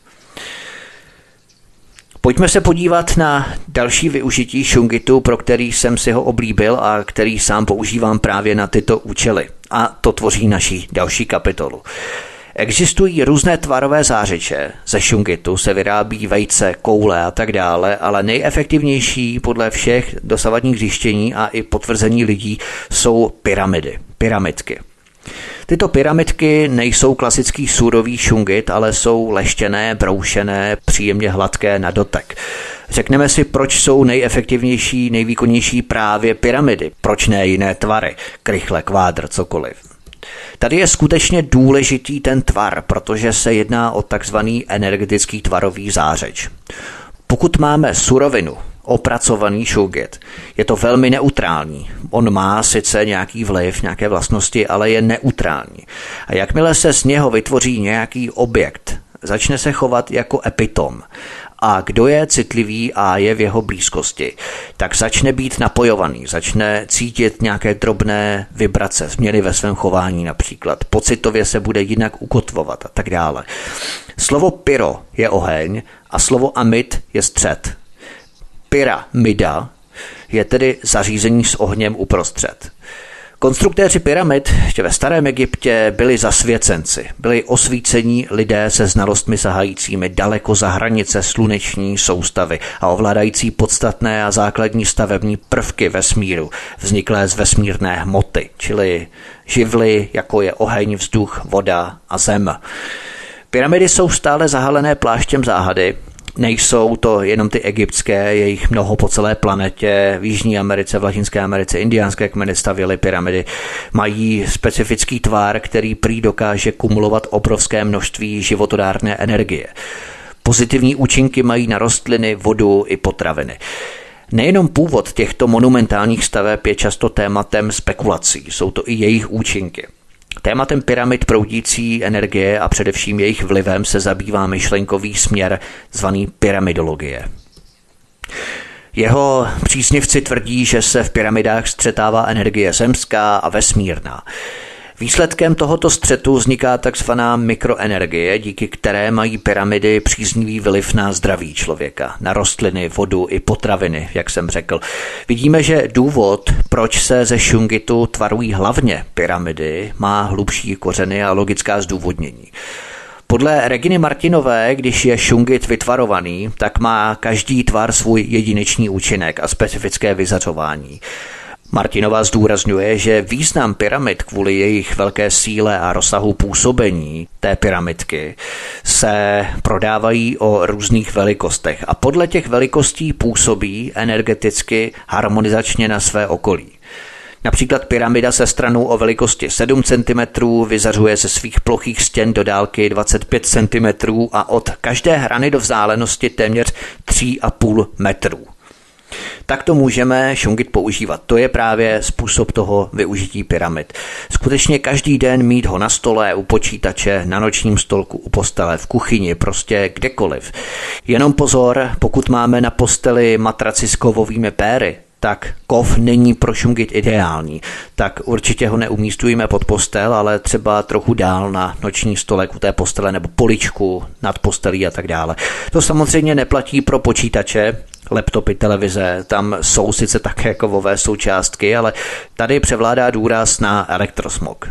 Pojďme se podívat na další využití šungitu, pro který jsem si ho oblíbil a který sám používám právě na tyto účely. A to tvoří naší další kapitolu. Existují různé tvarové zářeče. Ze šungitu se vyrábí vejce, koule a tak dále, ale nejefektivnější podle všech dosavadních zjištění a i potvrzení lidí jsou pyramidy, pyramidky. Tyto pyramidky nejsou klasický surový šungit, ale jsou leštěné, broušené, příjemně hladké na dotek. Řekneme si, proč jsou nejefektivnější, nejvýkonnější právě pyramidy, proč ne jiné tvary, krychle, kvádr, cokoliv. Tady je skutečně důležitý ten tvar, protože se jedná o takzvaný energetický tvarový zářeč. Pokud máme surovinu, opracovaný šungit, je to velmi neutrální. On má sice nějaký vliv, nějaké vlastnosti, ale je neutrální. A jakmile se z něho vytvoří nějaký objekt, začne se chovat jako epitom. A kdo je citlivý a je v jeho blízkosti, tak začne být napojovaný, začne cítit nějaké drobné vibrace, změny ve svém chování například, pocitově se bude jinak ukotvovat a tak dále. Slovo pyro je oheň a slovo amid je střed. Pyramida je tedy zařízení s ohněm uprostřed. Konstruktéři pyramid ještě ve starém Egyptě byli zasvěcenci, byli osvícení lidé se znalostmi sahajícími daleko za hranice sluneční soustavy a ovládající podstatné a základní stavební prvky vesmíru, vzniklé z vesmírné hmoty, čili živly, jako je oheň, vzduch, voda a zem. Pyramidy jsou stále zahalené pláštěm záhady. Nejsou to jenom ty egyptské, je jich mnoho po celé planetě, v Jižní Americe, v Latinské Americe, indiánské kmeny stavěly pyramidy. Mají specifický tvar, který prý dokáže kumulovat obrovské množství životodárné energie. Pozitivní účinky mají na rostliny, vodu i potraviny. Nejenom původ těchto monumentálních staveb je často tématem spekulací, jsou to i jejich účinky. Tématem pyramid proudící energie a především jejich vlivem se zabývá myšlenkový směr zvaný pyramidologie. Jeho příznivci tvrdí, že se v pyramidách střetává energie zemská a vesmírná. Výsledkem tohoto střetu vzniká takzvaná mikroenergie, díky které mají pyramidy příznivý vliv na zdraví člověka, na rostliny, vodu i potraviny, jak jsem řekl. Vidíme, že důvod, proč se ze šungitu tvarují hlavně pyramidy, má hlubší kořeny a logická zdůvodnění. Podle Reginy Martinové, když je šungit vytvarovaný, tak má každý tvar svůj jedinečný účinek a specifické vyzařování. Martinová zdůrazňuje, že význam pyramid kvůli jejich velké síle a rozsahu působení té pyramidky se prodávají o různých velikostech a podle těch velikostí působí energeticky harmonizačně na své okolí. Například pyramida se stranou o velikosti sedm centimetrů vyzařuje ze svých plochých stěn do dálky dvacet pět centimetrů a od každé hrany do vzdálenosti téměř tři a půl metru. Tak to můžeme šungit používat. To je právě způsob toho využití pyramid. Skutečně každý den mít ho na stole, u počítače, na nočním stolku, u postele, v kuchyni, prostě kdekoliv. Jenom pozor, pokud máme na posteli matraci s kovovými péry, tak kov není pro šungit ideální. Tak určitě ho neumístujeme pod postel, ale třeba trochu dál na noční stolek u té postele nebo poličku nad postelí a tak dále. To samozřejmě neplatí pro počítače, laptopy, televize, tam jsou sice také kovové součástky, ale tady převládá důraz na elektrosmog.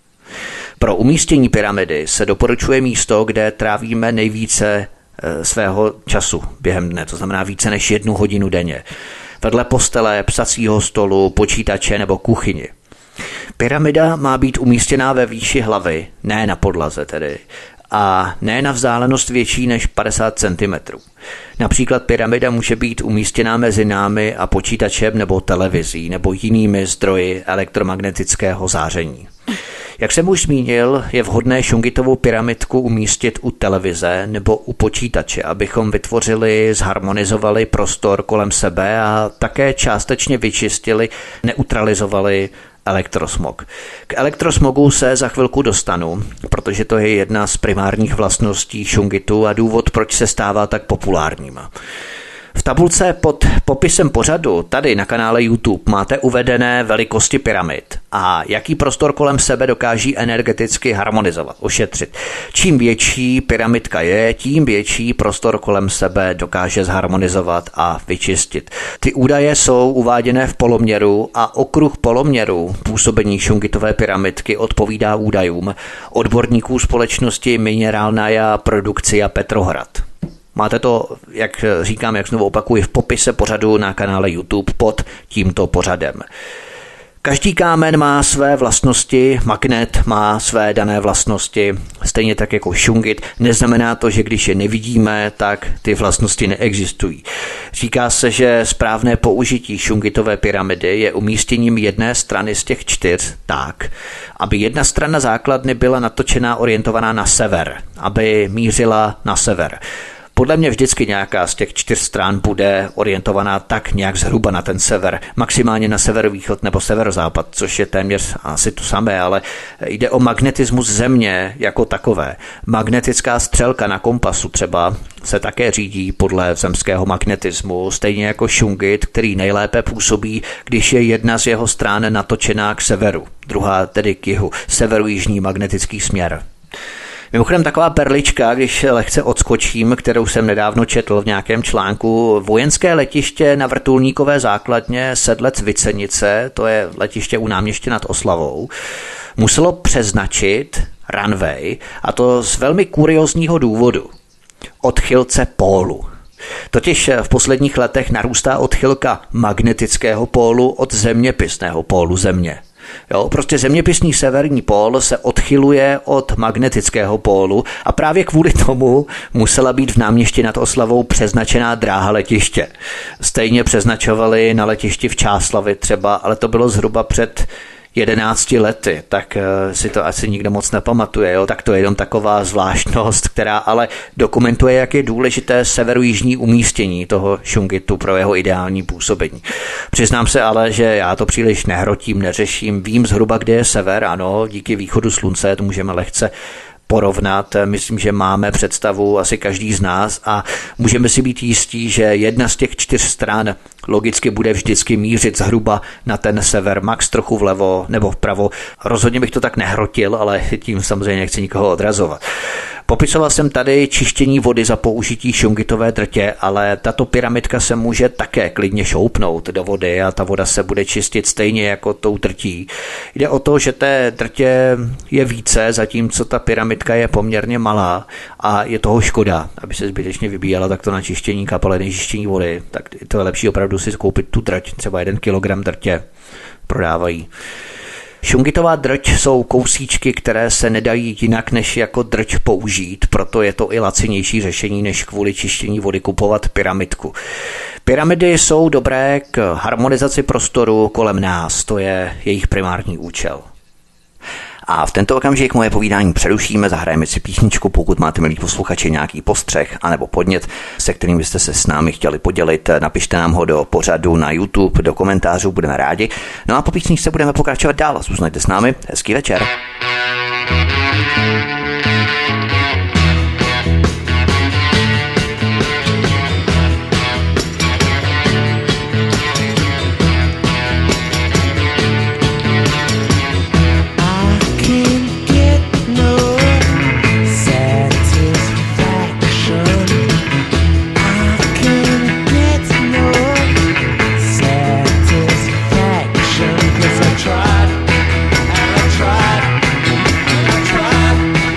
Pro umístění pyramidy se doporučuje místo, kde trávíme nejvíce svého času během dne, to znamená více než jednu hodinu denně. Vedle postele, psacího stolu, počítače nebo kuchyni. Pyramida má být umístěná ve výši hlavy, ne na podlaze tedy, a ne na vzdálenost větší než padesát centimetrů. Například pyramida může být umístěná mezi námi a počítačem nebo televizí nebo jinými zdroji elektromagnetického záření. Jak jsem už zmínil, je vhodné šungitovou pyramidku umístit u televize nebo u počítače, abychom vytvořili, zharmonizovali prostor kolem sebe a také částečně vyčistili, neutralizovali elektrosmog. K elektrosmogu se za chvilku dostanu, protože to je jedna z primárních vlastností šungitu a důvod, proč se stává tak populárním. V tabulce pod popisem pořadu tady na kanále YouTube máte uvedené velikosti pyramid a jaký prostor kolem sebe dokáží energeticky harmonizovat, ošetřit. Čím větší pyramidka je, tím větší prostor kolem sebe dokáže zharmonizovat a vyčistit. Ty údaje jsou uváděné v poloměru a okruh poloměru působení šungitové pyramidky odpovídá údajům odborníků společnosti Mineralnaja Produkcia Petrohrad. Máte to, jak říkám, jak znovu opakuji, v popise pořadu na kanále YouTube pod tímto pořadem. Každý kámen má své vlastnosti, magnet má své dané vlastnosti, stejně tak jako šungit. Neznamená to, že když je nevidíme, tak ty vlastnosti neexistují. Říká se, že správné použití šungitové pyramidy je umístěním jedné strany z těch čtyř tak, aby jedna strana základny byla natočená orientovaná na sever, aby mířila na sever. Podle mě vždycky nějaká z těch čtyř stran bude orientovaná tak nějak zhruba na ten sever, maximálně na severovýchod nebo severozápad, což je téměř asi to samé, ale jde o magnetismus země jako takové. Magnetická střelka na kompasu třeba se také řídí podle zemského magnetismu, stejně jako šungit, který nejlépe působí, když je jedna z jeho stran natočená k severu, druhá tedy k jihu, severojižní magnetický směr. Mimochodem taková perlička, když lehce odskočím, kterou jsem nedávno četl v nějakém článku, vojenské letiště na vrtulníkové základně Sedlec-Vicenice, to je letiště u Náměště nad Oslavou, muselo přeznačit runway, a to z velmi kuriózního důvodu. Odchylce pólu. Totiž v posledních letech narůstá odchylka magnetického pólu od zeměpisného pólu Země. Jo, prostě zeměpisný severní pól se odchyluje od magnetického pólu a právě kvůli tomu musela být v Náměstí nad Oslavou přeznačená dráha letiště. Stejně přeznačovali na letišti v Čáslavi třeba, ale to bylo zhruba před jedenácti lety, tak si to asi nikdo moc nepamatuje, jo? Tak to je jenom taková zvláštnost, která ale dokumentuje, jak je důležité severojižní umístění toho Šungitu pro jeho ideální působení. Přiznám se ale, že já to příliš nehrotím, neřeším, vím zhruba, kde je sever, ano, díky východu slunce to můžeme lehce porovnat. Myslím, že máme představu asi každý z nás a můžeme si být jistí, že jedna z těch čtyř stran logicky bude vždycky mířit zhruba na ten sever, max trochu vlevo nebo vpravo. Rozhodně bych to tak nehrotil, ale tím samozřejmě nechci nikoho odrazovat. Popisoval jsem tady čištění vody za použití šungitové drtě, ale tato pyramidka se může také klidně šoupnout do vody a ta voda se bude čistit stejně jako tou drtí. Jde o to, že té drtě je více, zatímco ta pyramidka je poměrně malá a je toho škoda, aby se zbytečně vybíjela takto na čištění kapaliny, čištění vody, tak to je lepší opravdu si koupit tu drť, třeba jeden kilogram drtě prodávají. Šungitová drť jsou kousíčky, které se nedají jinak než jako drť použít, proto je to i lacinější řešení, než kvůli čištění vody kupovat pyramidku. Pyramidy jsou dobré k harmonizaci prostoru kolem nás, to je jejich primární účel. A v tento okamžik moje povídání přerušíme, zahrajeme si písničku, pokud máte, milí posluchači, nějaký postřeh anebo podnět, se kterým byste se s námi chtěli podělit, napište nám ho do pořadu na YouTube, do komentářů, budeme rádi. No a po písničce budeme pokračovat dál, zůstaňte s námi, hezký večer. Tried, and I tried, and I tried.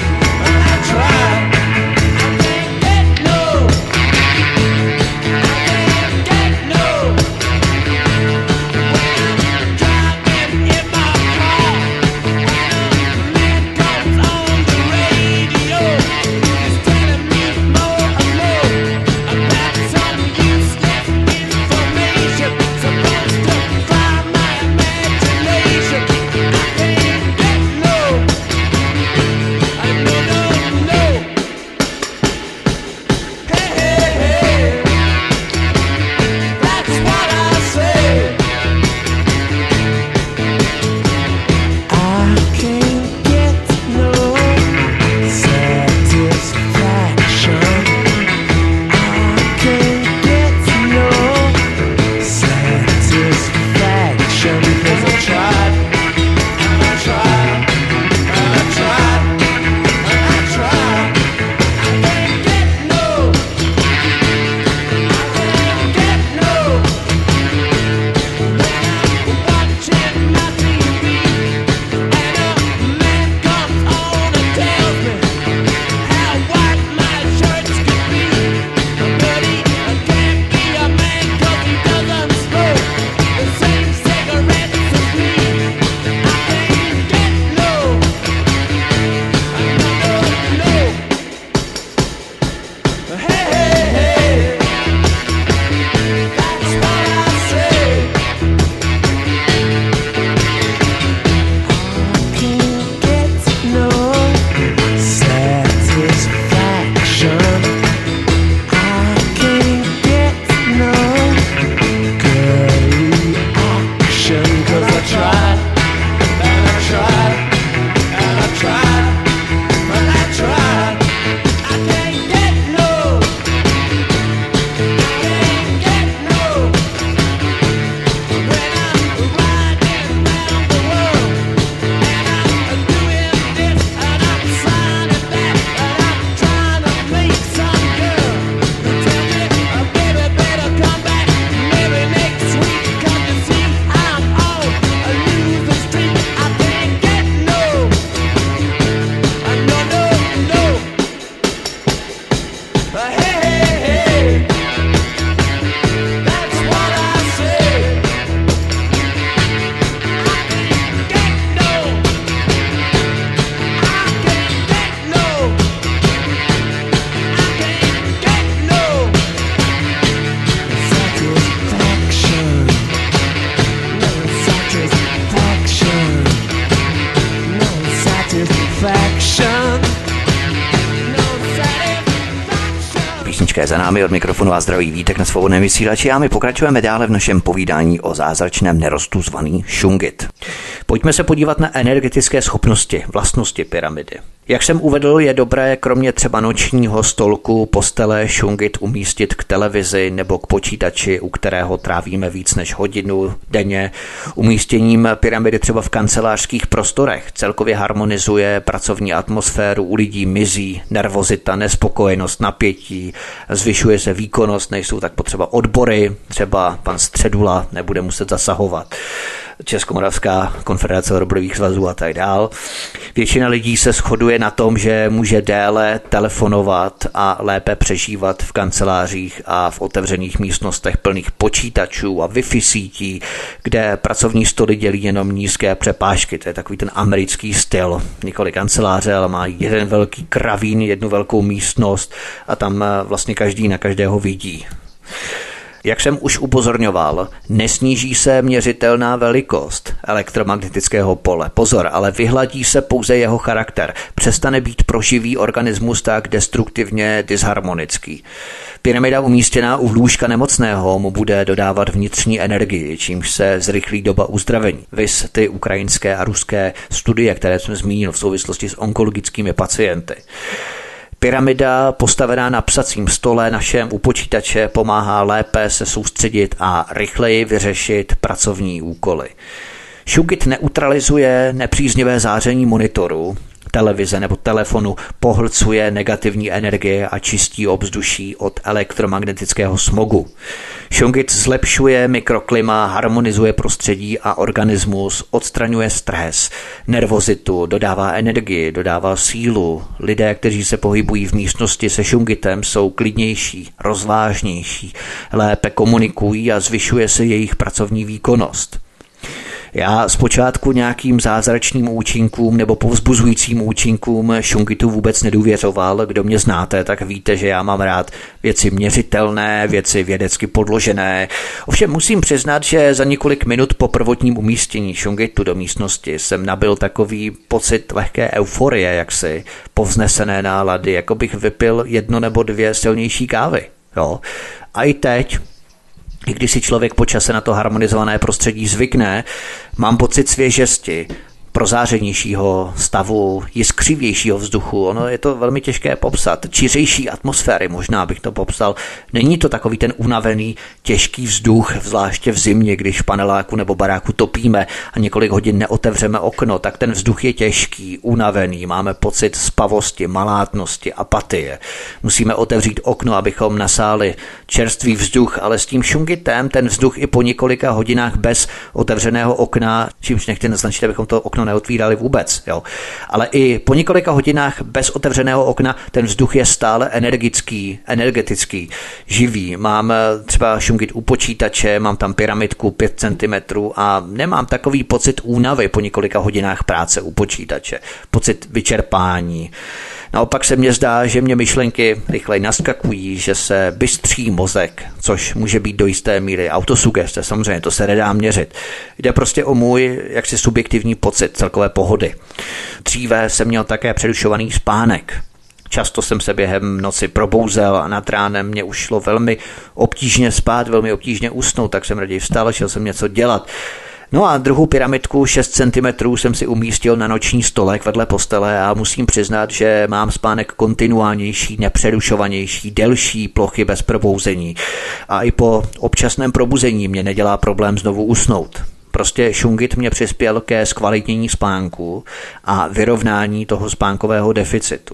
Hezké za námi, od mikrofonu a zdraví Vítek na Svobodném vysílači a my pokračujeme dále v našem povídání o zázračném nerostu zvaný šungit. Pojďme se podívat na energetické schopnosti, vlastnosti pyramidy. Jak jsem uvedl, je dobré kromě třeba nočního stolku, postele, šungit umístit k televizi nebo k počítači, u kterého trávíme víc než hodinu denně. Umístěním pyramidy třeba v kancelářských prostorech celkově harmonizuje pracovní atmosféru, u lidí mizí nervozita, nespokojenost, napětí, zvyšuje se výkonnost, nejsou tak potřeba odbory, třeba pan Středula nebude muset zasahovat, Českomoravská konfederace odborových svazů a tak dál. Většina lidí se shoduje na tom, že může déle telefonovat a lépe přežívat v kancelářích a v otevřených místnostech plných počítačů a Wi-Fi sítí, kde pracovní stoly dělí jenom nízké přepážky. To je takový ten americký styl. Nikoli kanceláře, ale má jeden velký kravín, jednu velkou místnost a tam vlastně každý na každého vidí. Jak jsem už upozorňoval, nesníží se měřitelná velikost elektromagnetického pole. Pozor, ale vyhladí se pouze jeho charakter. Přestane být pro živý organismus tak destruktivně disharmonický. Pyramida umístěná u lůžka nemocného mu bude dodávat vnitřní energii, čímž se zrychlí doba uzdravení. Viz ty ukrajinské a ruské studie, které jsme zmínil v souvislosti s onkologickými pacienty. Pyramida postavená na psacím stole našem u počítače pomáhá lépe se soustředit a rychleji vyřešit pracovní úkoly. Šungit neutralizuje nepříznivé záření monitoru, televize nebo telefonu, pohlcuje negativní energie a čistí ovzduší od elektromagnetického smogu. Šungit zlepšuje mikroklima, harmonizuje prostředí a organismus, odstraňuje stres, nervozitu, dodává energii, dodává sílu. Lidé, kteří se pohybují v místnosti se šungitem, jsou klidnější, rozvážnější, lépe komunikují a zvyšuje se jejich pracovní výkonnost. Já zpočátku nějakým zázračným účinkům nebo povzbuzujícím účinkům šungitu vůbec nedůvěřoval. Kdo mě znáte, tak víte, že já mám rád věci měřitelné, věci vědecky podložené. Ovšem musím přiznat, že za několik minut po prvotním umístění šungitu do místnosti jsem nabyl takový pocit lehké euforie, jaksi povznesené nálady, jako bych vypil jedno nebo dvě silnější kávy. Jo. A i teď, i když si člověk po čase na to harmonizované prostředí zvykne, mám pocit svěžesti, prozářenějšího stavu, jiskřivějšího vzduchu. Ono je to velmi těžké popsat. Čiřejší atmosféry, možná bych to popsal. Není to takový ten unavený, těžký vzduch, zvláště v zimě, když v paneláku nebo baráku topíme a několik hodin neotevřeme okno, tak ten vzduch je těžký, unavený, máme pocit spavosti, malátnosti, apatie. Musíme otevřít okno, abychom nasáli čerstvý vzduch, ale s tím šungitem ten vzduch i po několika hodinách bez otevřeného okna, čímž nechci naznačit, abychom to okno neotvírali vůbec, jo. Ale i po několika hodinách bez otevřeného okna ten vzduch je stále energický, energetický, živý. Mám třeba šungit u počítače, mám tam pyramidku pět centimetrů a nemám takový pocit únavy po několika hodinách práce u počítače. Pocit vyčerpání. Naopak se mně zdá, že mě myšlenky rychleji naskakují, že se bystří mozek, což může být do jisté míry autosugestce, samozřejmě to se nedá měřit. Jde prostě o můj jaksi subjektivní pocit celkové pohody. Dříve jsem měl také přerušovaný spánek. Často jsem se během noci probouzel a nad ránem mě už šlo velmi obtížně spát, velmi obtížně usnout, tak jsem raději vstal, šel jsem něco dělat. No a druhou pyramidku šest centimetrů jsem si umístil na noční stolek vedle postele a musím přiznat, že mám spánek kontinuálnější, nepřerušovanější, delší plochy bez probouzení. A i po občasném probuzení mě nedělá problém znovu usnout. Prostě šungit mě přispěl ke zkvalitnění spánku a vyrovnání toho spánkového deficitu.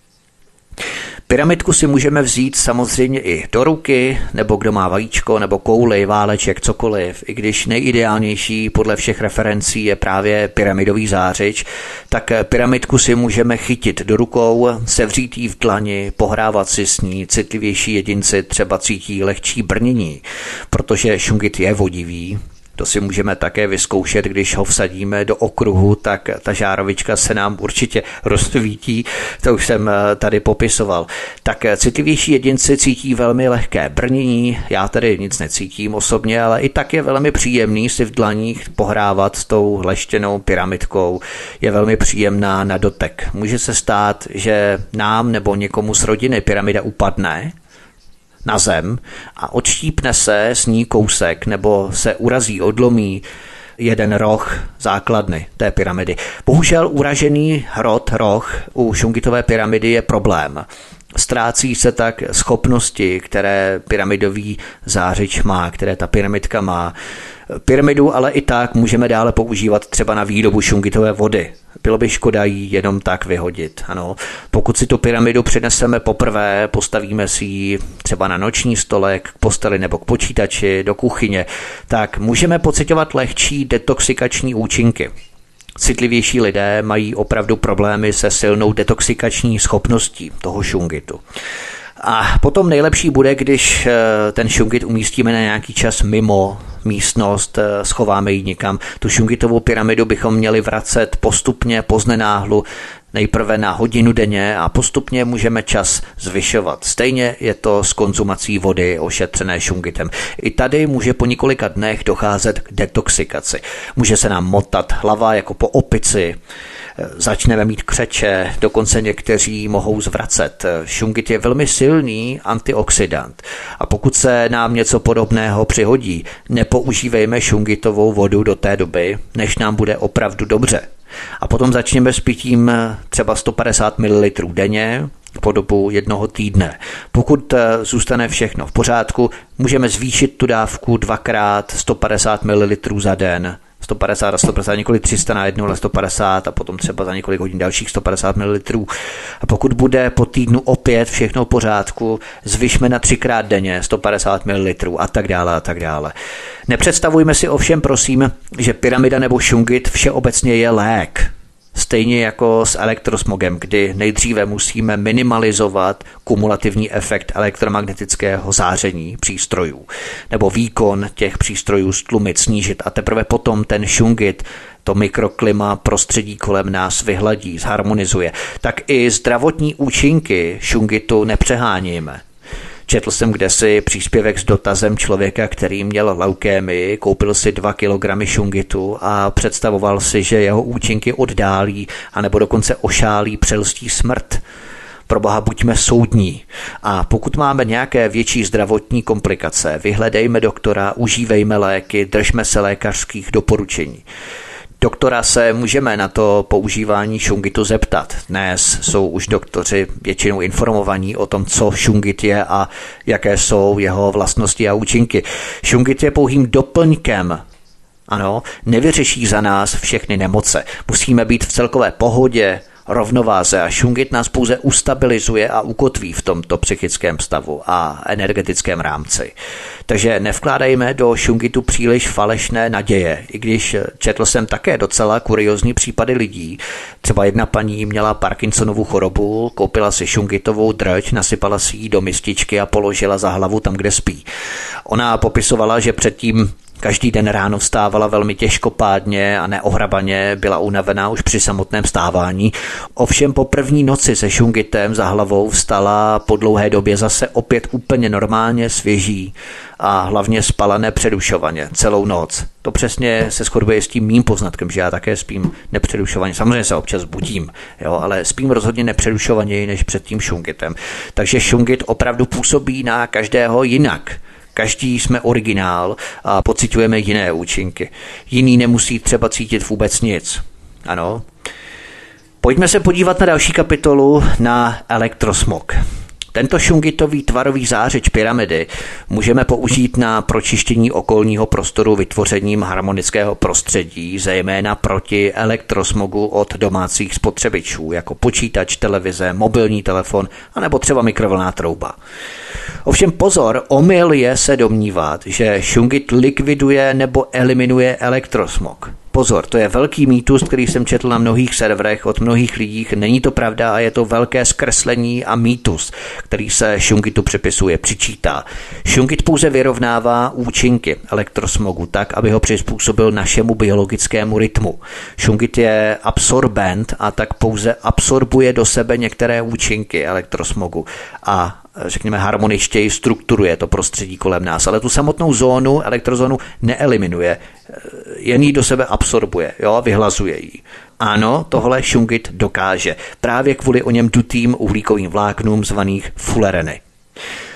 Pyramidku si můžeme vzít samozřejmě i do ruky, nebo kdo má vajíčko, nebo kouli, váleček, cokoliv. I když nejideálnější podle všech referencí je právě pyramidový zářič, tak pyramidku si můžeme chytit do rukou, sevřít jí v dlani, pohrávat si s ní. Citlivější jedinci třeba cítí lehčí brnění, protože šungit je vodivý. To si můžeme také vyzkoušet, když ho vsadíme do okruhu, tak ta žárovička se nám určitě rozsvítí, to už jsem tady popisoval. Tak citlivější jedinci cítí velmi lehké brnění, já tady nic necítím osobně, ale i tak je velmi příjemný si v dlaních pohrávat s tou leštěnou pyramidkou, je velmi příjemná na dotek. Může se stát, že nám nebo někomu z rodiny pyramida upadne, na zem a odštípne se s ní kousek nebo se urazí, odlomí jeden roh základny té pyramidy. Bohužel uražený hrot, roh u Šungitové pyramidy je problém. Ztrácí se tak schopnosti, které pyramidový zářič má, které ta pyramidka má. Pyramidu ale i tak můžeme dále používat třeba na výrobu šungitové vody. Bylo by škoda ji jenom tak vyhodit. Ano. Pokud si tu pyramidu přineseme poprvé, postavíme si ji třeba na noční stolek, k posteli nebo k počítači, do kuchyně, tak můžeme pociťovat lehčí detoxikační účinky. Citlivější lidé mají opravdu problémy se silnou detoxikační schopností toho šungitu. A potom nejlepší bude, když ten šungit umístíme na nějaký čas mimo místnost, schováme ji někam. Tu šungitovou pyramidu bychom měli vracet postupně, poznenáhlu, nejprve na hodinu denně a postupně můžeme čas zvyšovat. Stejně je to s konzumací vody ošetřené šungitem. I tady může po několika dnech docházet k detoxikaci. Může se nám motat hlava jako po opici, začneme mít křeče, dokonce někteří mohou zvracet. Šungit je velmi silný antioxidant a pokud se nám něco podobného přihodí, nepoužívejme šungitovou vodu do té doby, než nám bude opravdu dobře. A potom začněme s pitím třeba sto padesát mililitrů denně po dobu jednoho týdne. Pokud zůstane všechno v pořádku, můžeme zvýšit tu dávku dvakrát sto padesát mililitrů za den. sto padesát a sto padesát, několik tři sta na jednu, ale sto padesát a potom třeba za několik hodin dalších sto padesát mililitrů. A pokud bude po týdnu opět všechno v pořádku, zvyšme na třikrát denně sto padesát mililitrů a tak dále a tak dále. Nepředstavujme si ovšem, prosím, že pyramida nebo šungit všeobecně je lék. Stejně jako s elektrosmogem, kdy nejdříve musíme minimalizovat kumulativní efekt elektromagnetického záření přístrojů nebo výkon těch přístrojů stlumit, snížit a teprve potom ten šungit, to mikroklima prostředí kolem nás vyhladí, zharmonizuje. Tak i zdravotní účinky šungitu nepřeháníme. Četl jsem kdesi příspěvek s dotazem člověka, který měl leukémii, koupil si dva kilogramy šungitu a představoval si, že jeho účinky oddálí anebo dokonce ošálí, přelstí smrt. Proboha, buďme soudní. A pokud máme nějaké větší zdravotní komplikace, vyhledejme doktora, užívejme léky, držme se lékařských doporučení. Doktora se můžeme na to používání šungitu zeptat. Dnes jsou už doktoři většinou informovaní o tom, co šungit je a jaké jsou jeho vlastnosti a účinky. Šungit je pouhým doplňkem. Ano, nevyřeší za nás všechny nemoce. Musíme být v celkové pohodě, rovnováze a šungit nás pouze ustabilizuje a ukotví v tomto psychickém stavu a energetickém rámci. Takže nevkládejme do šungitu příliš falešné naděje, i když četl jsem také docela kuriózní případy lidí. Třeba jedna paní měla Parkinsonovu chorobu, koupila si šungitovou drť, nasypala si ji do mističky a položila za hlavu tam, kde spí. Ona popisovala, že předtím každý den ráno vstávala velmi těžkopádně a neohrabaně, byla unavená už při samotném vstávání. Ovšem po první noci se šungitem za hlavou vstala po dlouhé době zase opět úplně normálně, svěží a hlavně spala nepřerušovaně celou noc. To přesně se shoduje s tím mým poznatkem, že já také spím nepřerušovaně. Samozřejmě se občas budím, jo, ale spím rozhodně nepřerušovaněji než před tím šungitem. Takže šungit opravdu působí na každého jinak. Každý jsme originál a pociťujeme jiné účinky. Jiný nemusí třeba cítit vůbec nic. Ano. Pojďme se podívat na další kapitolu, na elektrosmog. Tento šungitový tvarový zářič pyramidy můžeme použít na pročištění okolního prostoru vytvořením harmonického prostředí, zejména proti elektrosmogu od domácích spotřebičů, jako počítač, televize, mobilní telefon anebo třeba mikrovlnná trouba. Ovšem pozor, omyl je se domnívat, že šungit likviduje nebo eliminuje elektrosmog. Pozor, to je velký mýtus, který jsem četl na mnohých serverech od mnohých lidí. Není to pravda a je to velké zkreslení a mýtus, který se šungitu připisuje, přičítá. Šungit pouze vyrovnává účinky elektrosmogu tak, aby ho přizpůsobil našemu biologickému rytmu. Šungit je absorbent a tak pouze absorbuje do sebe některé účinky elektrosmogu a řekněme harmoničtěji strukturuje to prostředí kolem nás, ale tu samotnou zónu, elektrozónu neeliminuje, jen ji do sebe absorbuje, jo, vyhlazuje ji. Ano, tohle šungit dokáže, právě kvůli o něm dutým uhlíkovým vláknům zvaných fulereny.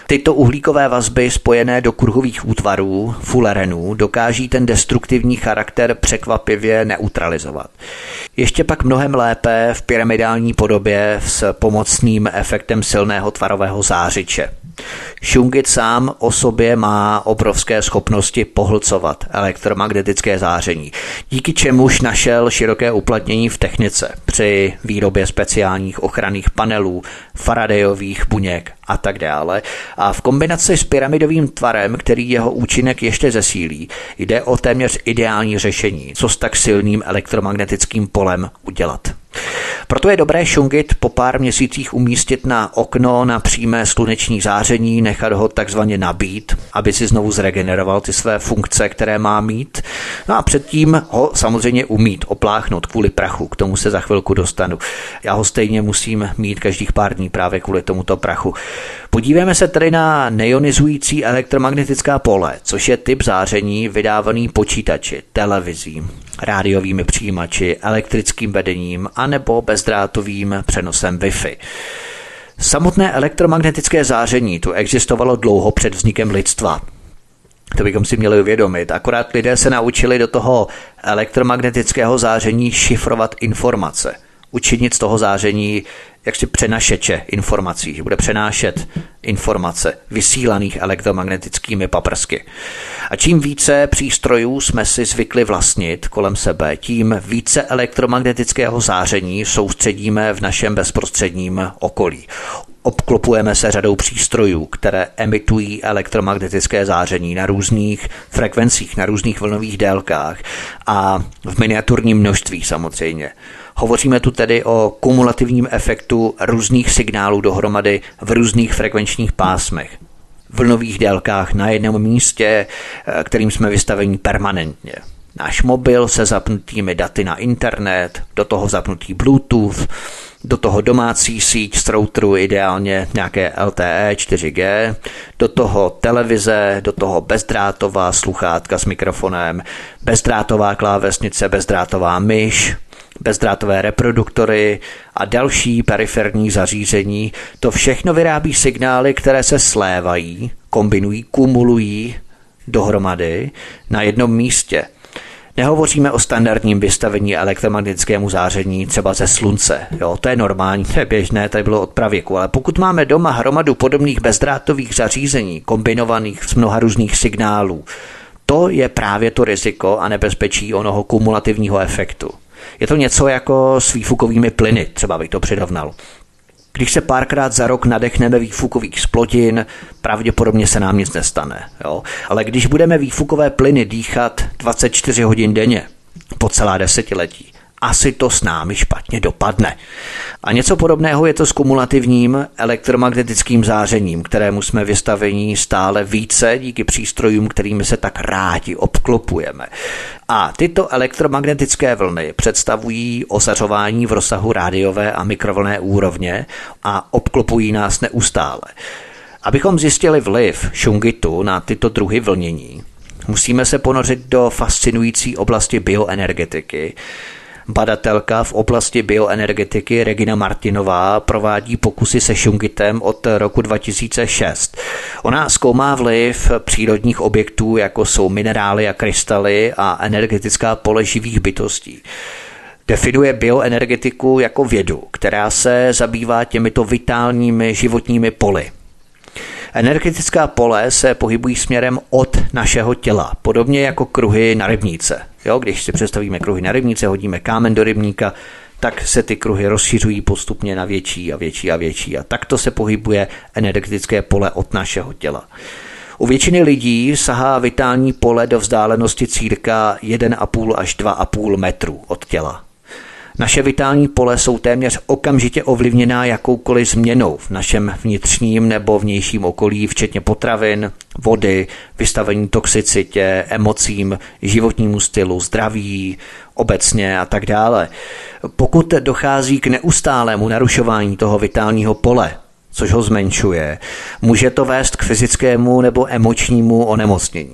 Tyto uhlíkové vazby spojené do kruhových útvarů, fulerenů, dokáží ten destruktivní charakter překvapivě neutralizovat. Ještě pak mnohem lépe v pyramidální podobě s pomocným efektem silného tvarového zářiče. Šungit sám o sobě má obrovské schopnosti pohlcovat elektromagnetické záření, díky čemuž našel široké uplatnění v technice při výrobě speciálních ochranných panelů, Faradayových buněk a tak dále. A v kombinaci s pyramidovým tvarem, který jeho účinek ještě zesílí, jde o téměř ideální řešení, co s tak silným elektromagnetickým polem udělat. Proto je dobré šungit po pár měsících umístit na okno na přímé sluneční záření, nechat ho takzvaně nabít, aby si znovu zregeneroval ty své funkce, které má mít. No a předtím ho samozřejmě umít, opláchnout kvůli prachu, k tomu se za chvilku dostanu. Já ho stejně musím mít každých pár dní právě kvůli tomuto prachu. Podívejme se tedy na neionizující elektromagnetická pole, což je typ záření vydávaný počítači, televizí, rádiovými přijímači, elektrickým vedením anebo bezdrátovým přenosem Wi-Fi. Samotné elektromagnetické záření tu existovalo dlouho před vznikem lidstva. To bychom si měli uvědomit. Akorát lidé se naučili do toho elektromagnetického záření šifrovat informace. Učinit z toho záření jaksi přenašeče informací, že bude přenášet informace vysílaných elektromagnetickými paprsky. A čím více přístrojů jsme si zvykli vlastnit kolem sebe, tím více elektromagnetického záření soustředíme v našem bezprostředním okolí. Obklopujeme se řadou přístrojů, které emitují elektromagnetické záření na různých frekvencích, na různých vlnových délkách a v miniaturním množství samozřejmě. Hovoříme tu tedy o kumulativním efektu různých signálů dohromady v různých frekvenčních pásmech, vlnových délkách na jednom místě, kterým jsme vystaveni permanentně. Náš mobil se zapnutými daty na internet, do toho zapnutý Bluetooth, do toho domácí síť z routeru, ideálně nějaké L T E čtyři G, do toho televize, do toho bezdrátová sluchátka s mikrofonem, bezdrátová klávesnice, bezdrátová myš, bezdrátové reproduktory a další periferní zařízení. To všechno vyrábí signály, které se slévají, kombinují, kumulují dohromady na jednom místě. Nehovoříme o standardním vystavení elektromagnetickému záření třeba ze slunce. Jo, to je normální, to je běžné, to bylo od pravěku. Ale pokud máme doma hromadu podobných bezdrátových zařízení, kombinovaných z mnoha různých signálů, to je právě to riziko a nebezpečí onoho kumulativního efektu. Je to něco jako s výfukovými plyny, třeba bych to přirovnal. Když se párkrát za rok nadechneme výfukových splodin, pravděpodobně se nám nic nestane. Jo? Ale když budeme výfukové plyny dýchat dvacet čtyři hodin denně, po celá desetiletí, asi to s námi špatně dopadne. A něco podobného je to s kumulativním elektromagnetickým zářením, kterému jsme vystaveni stále více díky přístrojům, kterými se tak rádi obklopujeme. A tyto elektromagnetické vlny představují osařování v rozsahu rádiové a mikrovlnné úrovně a obklopují nás neustále. Abychom zjistili vliv šungitu na tyto druhy vlnění, musíme se ponořit do fascinující oblasti bioenergetiky. Badatelka v oblasti bioenergetiky Regina Martinová provádí pokusy se šungitem od roku dva tisíce šest. Ona zkoumá vliv přírodních objektů, jako jsou minerály a krystaly a energetická pole živých bytostí. Definuje bioenergetiku jako vědu, která se zabývá těmito vitálními životními poli. Energetická pole se pohybují směrem od našeho těla, podobně jako kruhy na rybníce. Jo, když si představíme kruhy na rybníce, hodíme kámen do rybníka, tak se ty kruhy rozšiřují postupně na větší a větší a větší. A takto se pohybuje energetické pole od našeho těla. U většiny lidí sahá vitální pole do vzdálenosti cca jedna a půl až dva a půl metru od těla. Naše vitální pole jsou téměř okamžitě ovlivněná jakoukoliv změnou v našem vnitřním nebo vnějším okolí, včetně potravin, vody, vystavení toxicitě, emocím, životnímu stylu, zdraví, obecně a tak dále. Pokud dochází k neustálému narušování toho vitálního pole, což ho zmenšuje, může to vést k fyzickému nebo emočnímu onemocnění.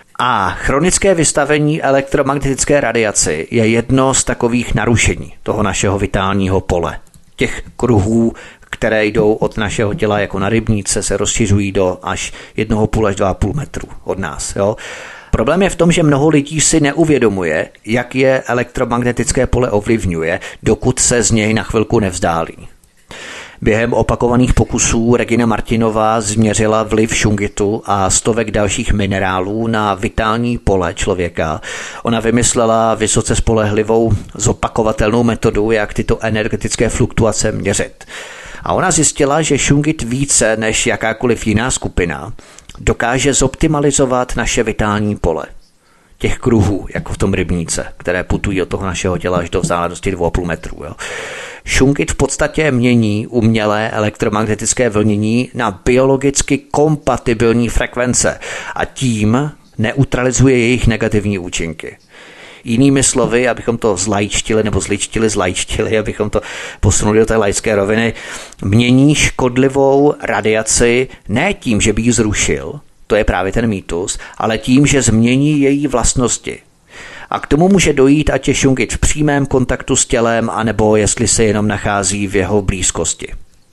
A chronické vystavení elektromagnetické radiaci je jedno z takových narušení toho našeho vitálního pole. Těch kruhů, které jdou od našeho těla jako na rybníce, se rozšiřují do až jednoho půl až dva a půl metru od nás. Jo? Problém je v tom, že mnoho lidí si neuvědomuje, jak je elektromagnetické pole ovlivňuje, dokud se z něj na chvilku nevzdálí. Během opakovaných pokusů Regina Martinová změřila vliv šungitu a stovek dalších minerálů na vitální pole člověka. Ona vymyslela vysoce spolehlivou zopakovatelnou metodu, jak tyto energetické fluktuace měřit. A ona zjistila, že šungit více než jakákoliv jiná skupina dokáže zoptimalizovat naše vitální pole. Těch kruhů, jako v tom rybníce, které putují od toho našeho těla až do vzdálenosti dvou a půl metrů. Jo. Šungit v podstatě mění umělé elektromagnetické vlnění na biologicky kompatibilní frekvence a tím neutralizuje jejich negativní účinky. Jinými slovy, abychom to zlaičtili nebo zličtili, zlaičtili, abychom to posunuli do té laické roviny, mění škodlivou radiaci ne tím, že by ji zrušil, to je právě ten mýtus, ale tím, že změní její vlastnosti. A k tomu může dojít, ať je šungit v přímém kontaktu s tělem, anebo jestli se jenom nachází v jeho blízkosti.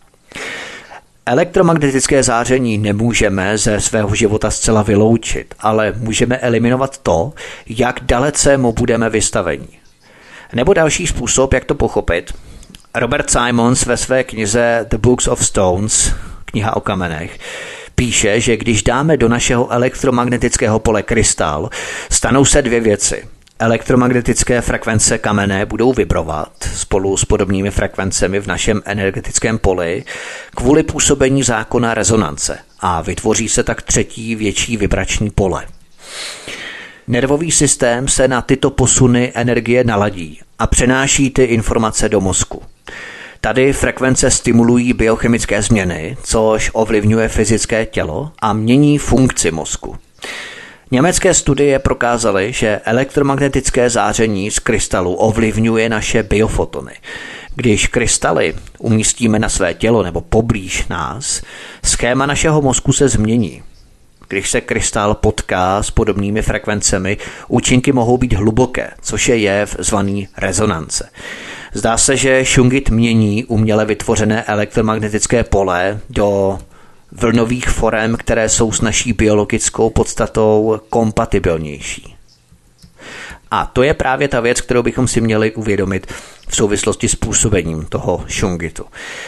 Elektromagnetické záření nemůžeme ze svého života zcela vyloučit, ale můžeme eliminovat to, jak dalece mu budeme vystaveni. Nebo další způsob, jak to pochopit. Robert Simons ve své knize The Books of Stones, kniha o kamenech, píše, že když dáme do našeho elektromagnetického pole krystal, stanou se dvě věci. Elektromagnetické frekvence kamenné budou vibrovat spolu s podobnými frekvencemi v našem energetickém poli kvůli působení zákona rezonance a vytvoří se tak třetí větší vibrační pole. Nervový systém se na tyto posuny energie naladí a přenáší ty informace do mozku. Tady frekvence stimulují biochemické změny, což ovlivňuje fyzické tělo a mění funkci mozku. Německé studie prokázaly, že elektromagnetické záření z krystalu ovlivňuje naše biofotony. Když krystaly umístíme na své tělo nebo poblíž nás, schéma našeho mozku se změní. Když se krystal potká s podobnými frekvencemi, účinky mohou být hluboké, což je jev zvaný rezonance. Zdá se, že šungit mění uměle vytvořené elektromagnetické pole do vlnových forem, které jsou s naší biologickou podstatou kompatibilnější. A to je právě ta věc, kterou bychom si měli uvědomit v souvislosti s působením toho šungitu.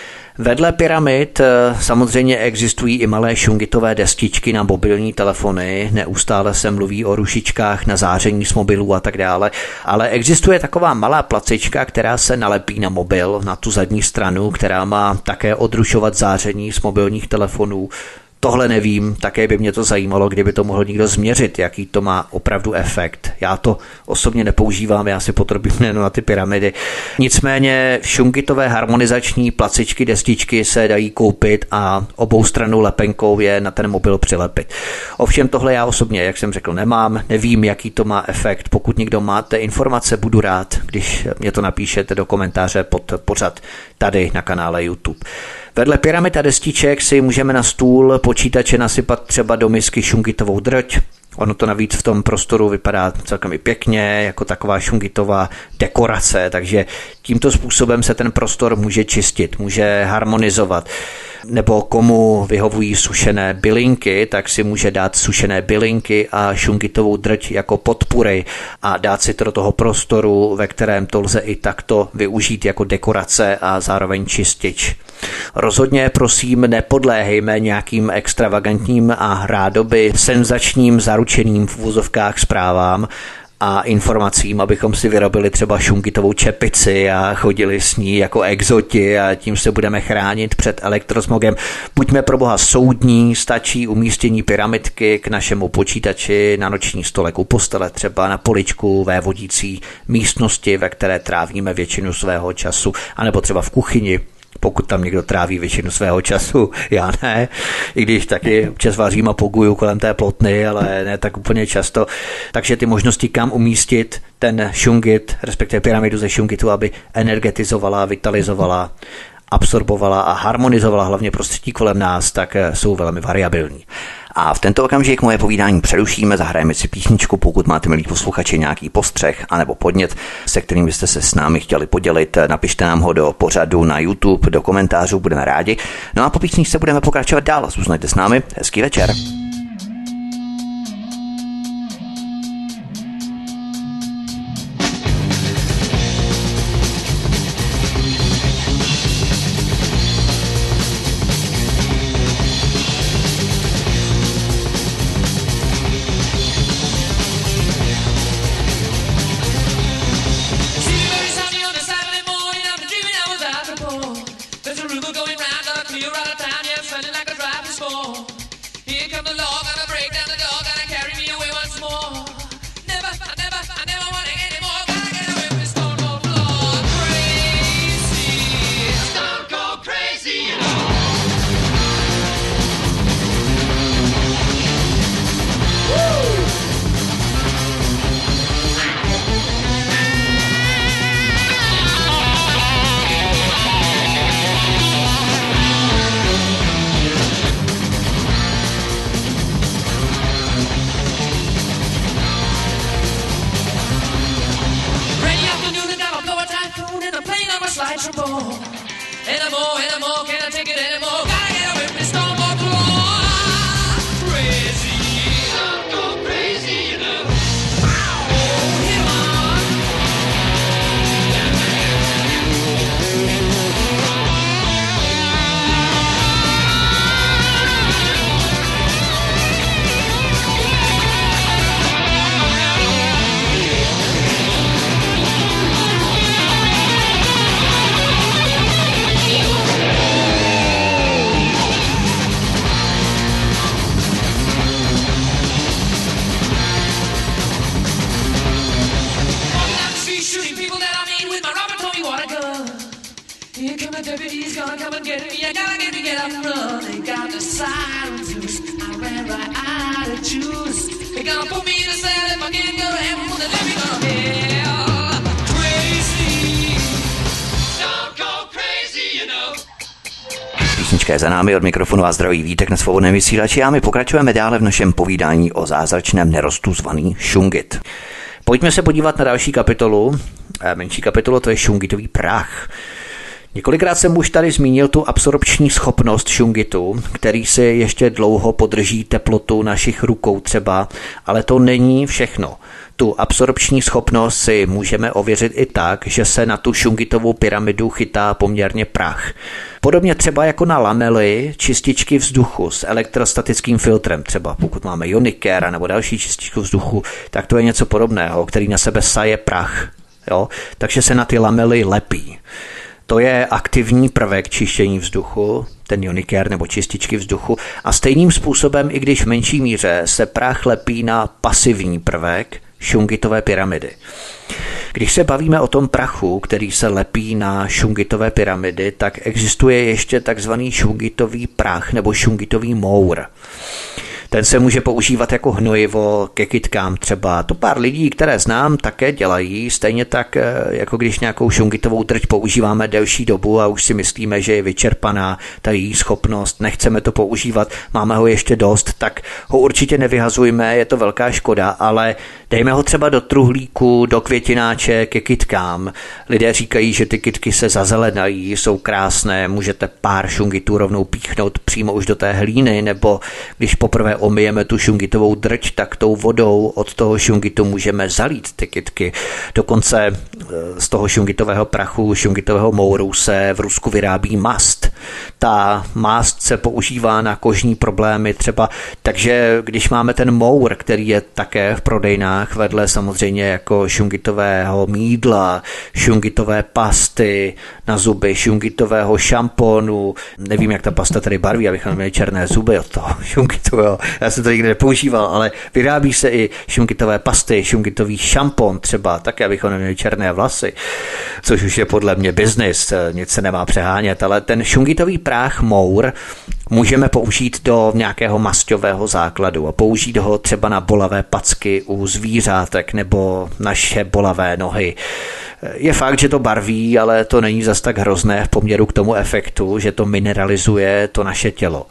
Vedle pyramid samozřejmě existují i malé šungitové destičky na mobilní telefony, neustále se mluví o rušičkách na záření z mobilů a tak dále, ale existuje taková malá placička, která se nalepí na mobil, na tu zadní stranu, která má také odrušovat záření z mobilních telefonů. Tohle nevím, také by mě to zajímalo, kdyby to mohl někdo změřit, jaký to má opravdu efekt. Já to osobně nepoužívám, já si potrpím nejen na ty pyramidy. Nicméně šungitové harmonizační placičky, destičky se dají koupit a oboustrannou lepenkou je na ten mobil přilepit. Ovšem tohle já osobně, jak jsem řekl, nemám, nevím, jaký to má efekt. Pokud někdo máte informace, budu rád, když mě to napíšete do komentáře pod pořad tady na kanále YouTube. Vedle pyramid a destiček si můžeme na stůl počítače nasypat třeba do misky šungitovou drť. Ono to navíc v tom prostoru vypadá celkem i pěkně, jako taková šungitová dekorace, takže tímto způsobem se ten prostor může čistit, může harmonizovat. Nebo komu vyhovují sušené bylinky, tak si může dát sušené bylinky a šungitovou drť jako podpury a dát si to do toho prostoru, ve kterém to lze i takto využít jako dekorace a zároveň čistič. Rozhodně prosím nepodléhejme nějakým extravagantním a rádoby senzačním zaručeným v uvozovkách zprávám a informacím, abychom si vyrobili třeba šungitovou čepici a chodili s ní jako exoti a tím se budeme chránit před elektrosmogem. Buďme pro boha soudní, stačí umístění pyramidky k našemu počítači na noční stolek u postele, třeba na poličku ve vodící místnosti, ve které trávíme většinu svého času, anebo třeba v kuchyni, pokud tam někdo tráví většinu svého času, já ne, i když taky občas vařím a poguju kolem té plotny, ale ne tak úplně často. Takže ty možnosti, kam umístit ten šungit, respektive pyramidu ze šungitu, aby energetizovala, vitalizovala absorbovala a harmonizovala hlavně prostředí kolem nás, tak jsou velmi variabilní. A v tento okamžik moje povídání přerušíme, zahrajeme si písničku, pokud máte, milí posluchači, nějaký postřeh anebo podnět, se kterým byste se s námi chtěli podělit, napište nám ho do pořadu na YouTube, do komentářů, budeme rádi. No a po písničce budeme pokračovat dál, zůstaňte s námi, hezký večer. Písnička je za námi, od mikrofonu a zdraví Vítek na Svobodném vysílači a my pokračujeme dále v našem povídání o zázračném nerostu zvaný šungit. Pojďme se podívat na další kapitolu. Menší kapitolu, to je šungitový prach. Několikrát jsem už tady zmínil tu absorpční schopnost šungitu, který si ještě dlouho podrží teplotu našich rukou třeba, ale to není všechno. Tu absorpční schopnost si můžeme ověřit i tak, že se na tu šungitovou pyramidu chytá poměrně prach. Podobně třeba jako na lamely čističky vzduchu s elektrostatickým filtrem, třeba pokud máme Unicare nebo další čističku vzduchu, tak to je něco podobného, který na sebe saje prach. Jo? Takže se na ty lamely lepí. To je aktivní prvek čištění vzduchu, ten Unicare nebo čističky vzduchu, a stejným způsobem, i když v menší míře, se prach lepí na pasivní prvek šungitové pyramidy. Když se bavíme o tom prachu, který se lepí na šungitové pyramidy, tak existuje ještě takzvaný šungitový prach nebo šungitový mour. Ten se může používat jako hnojivo ke kytkám třeba. To pár lidí, které znám, také dělají. Stejně tak, jako když nějakou šungitovou trť používáme delší dobu a už si myslíme, že je vyčerpaná ta její schopnost, nechceme to používat, máme ho ještě dost, tak ho určitě nevyhazujme, je to velká škoda, ale dejme ho třeba do truhlíku, do květináče ke kytkám. Lidé říkají, že ty kytky se zazelenají, jsou krásné, můžete pár šungitů rovnou píchnout přímo už do té hlíny, nebo když poprvé omyjeme tu šungitovou drť, tak tou vodou od toho šungitu můžeme zalít ty kytky. Dokonce z toho šungitového prachu, šungitového mouru se v Rusku vyrábí mast. Ta mast se používá na kožní problémy třeba, takže když máme ten mour, který je také v prodejnách vedle samozřejmě jako šungitového mýdla, šungitové pasty na zuby, šungitového šamponu, nevím, jak ta pasta tady barví, abychom měli černé zuby od toho šungitového. Já jsem to nikdy nepoužíval, ale vyrábí se i šunkitové pasty, šunkitový šampon třeba, také abychom neměli černé vlasy, což už je podle mě biznis, nic se nemá přehánět, ale ten šunkitový práh mour můžeme použít do nějakého masťového základu a použít ho třeba na bolavé packy u zvířátek nebo naše bolavé nohy. Je fakt, že to barví, ale to není zas tak hrozné v poměru k tomu efektu, že to mineralizuje to naše tělo.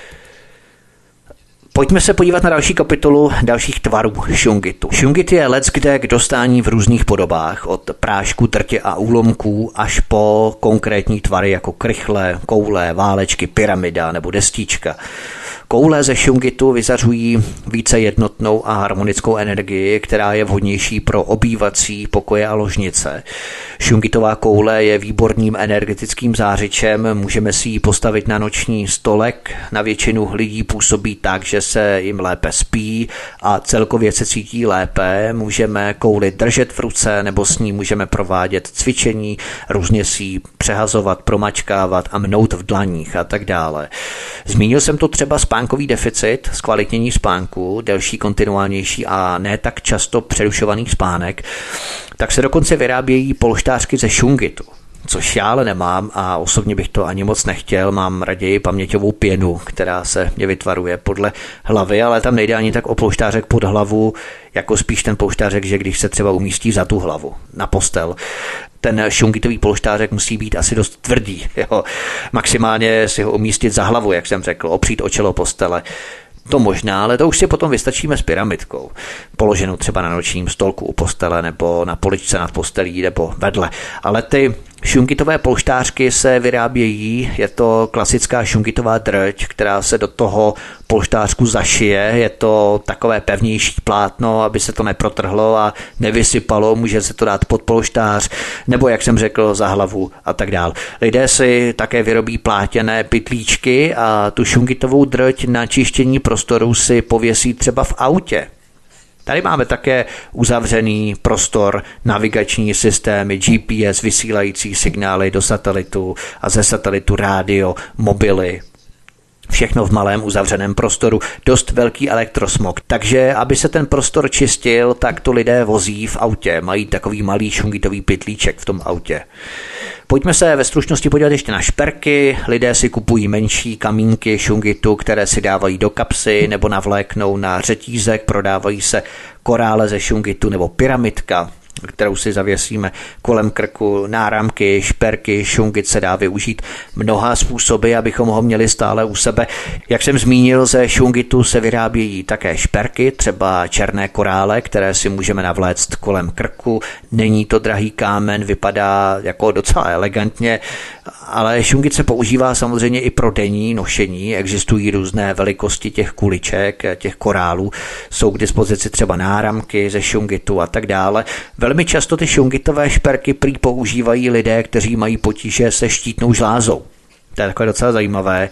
Pojďme se podívat na další kapitolu dalších tvarů šungitu. Šungit je leckde k dostání v různých podobách, od prášku, trtě a úlomků až po konkrétní tvary jako krychle, koule, válečky, pyramida nebo destička. Koule ze šungitu vyzařují více jednotnou a harmonickou energii, která je vhodnější pro obývací pokoje a ložnice. Šungitová koule je výborným energetickým zářičem, můžeme si ji postavit na noční stolek, na většinu lidí působí tak, že se jim lépe spí a celkově se cítí lépe, můžeme kouli držet v ruce nebo s ní můžeme provádět cvičení, různě si ji přehazovat, promačkávat a mnout v dlaních a tak dále. Zmínil jsem to třeba spánkový deficit, zkvalitnění spánku, delší, kontinuálnější a ne tak často přerušovaný spánek, tak se dokonce vyrábějí polštářky ze šungitu, což já ale nemám a osobně bych to ani moc nechtěl, mám raději paměťovou pěnu, která se mě vytvaruje podle hlavy, ale tam nejde ani tak o polštářek pod hlavu, jako spíš ten polštářek, že když se třeba umístí za tu hlavu, na postel. Ten šungitový polštářek musí být asi dost tvrdý, jo. Maximálně si ho umístit za hlavu, jak jsem řekl, opřít o čelo postele. To možná, ale to už si potom vystačíme s pyramidkou. Položenou třeba na nočním stolku u postele nebo na poličce nad postelí nebo vedle. Ale ty šungitové polštářky se vyrábějí, je to klasická šungitová drť, která se do toho polštářku zašije, je to takové pevnější plátno, aby se to neprotrhlo a nevysypalo, může se to dát pod polštář, nebo jak jsem řekl, za hlavu a tak dál. Lidé si také vyrobí plátěné pytlíčky a tu šungitovou drť na čištění prostoru si pověsí třeba v autě. Tady máme také uzavřený prostor, navigační systémy, G P S, vysílající signály do satelitu a ze satelitu rádio, mobily. Všechno v malém uzavřeném prostoru, dost velký elektrosmog. Takže aby se ten prostor čistil, tak to lidé vozí v autě, mají takový malý šungitový pytlíček v tom autě. Pojďme se ve stručnosti podívat ještě na šperky. Lidé si kupují menší kamínky šungitu, které si dávají do kapsy nebo navléknou na řetízek, prodávají se korále ze šungitu nebo pyramidka, kterou si zavěsíme kolem krku, náramky, šperky, šungit se dá využít mnoha způsoby, abychom ho měli stále u sebe. Jak jsem zmínil, ze šungitu se vyrábějí také šperky, třeba černé korále, které si můžeme navléct kolem krku. Není to drahý kámen, vypadá jako docela elegantně, ale šungit se používá samozřejmě i pro denní nošení. Existují různé velikosti těch kuliček, těch korálů. Jsou k dispozici třeba náramky ze šungitu a tak dále. Velmi často ty šungitové šperky prý používají lidé, kteří mají potíže se štítnou žlázou. To je takové docela zajímavé.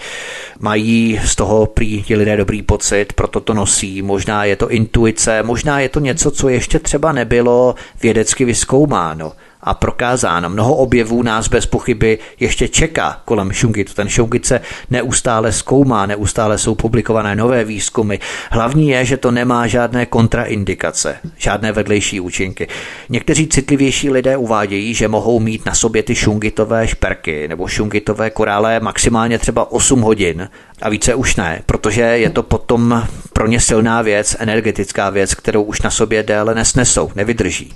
Mají z toho prý ti lidé dobrý pocit, proto to nosí. Možná je to intuice, možná je to něco, co ještě třeba nebylo vědecky vyzkoumáno a prokázáno. Mnoho objevů nás bez pochyby ještě čeká kolem šungitu. Ten šungit se neustále zkoumá, neustále jsou publikované nové výzkumy. Hlavní je, že to nemá žádné kontraindikace, žádné vedlejší účinky. Někteří citlivější lidé uvádějí, že mohou mít na sobě ty šungitové šperky nebo šungitové korále maximálně třeba osm hodin a více už ne, protože je to potom pro ně silná věc, energetická věc, kterou už na sobě déle nesnesou, nevydrží.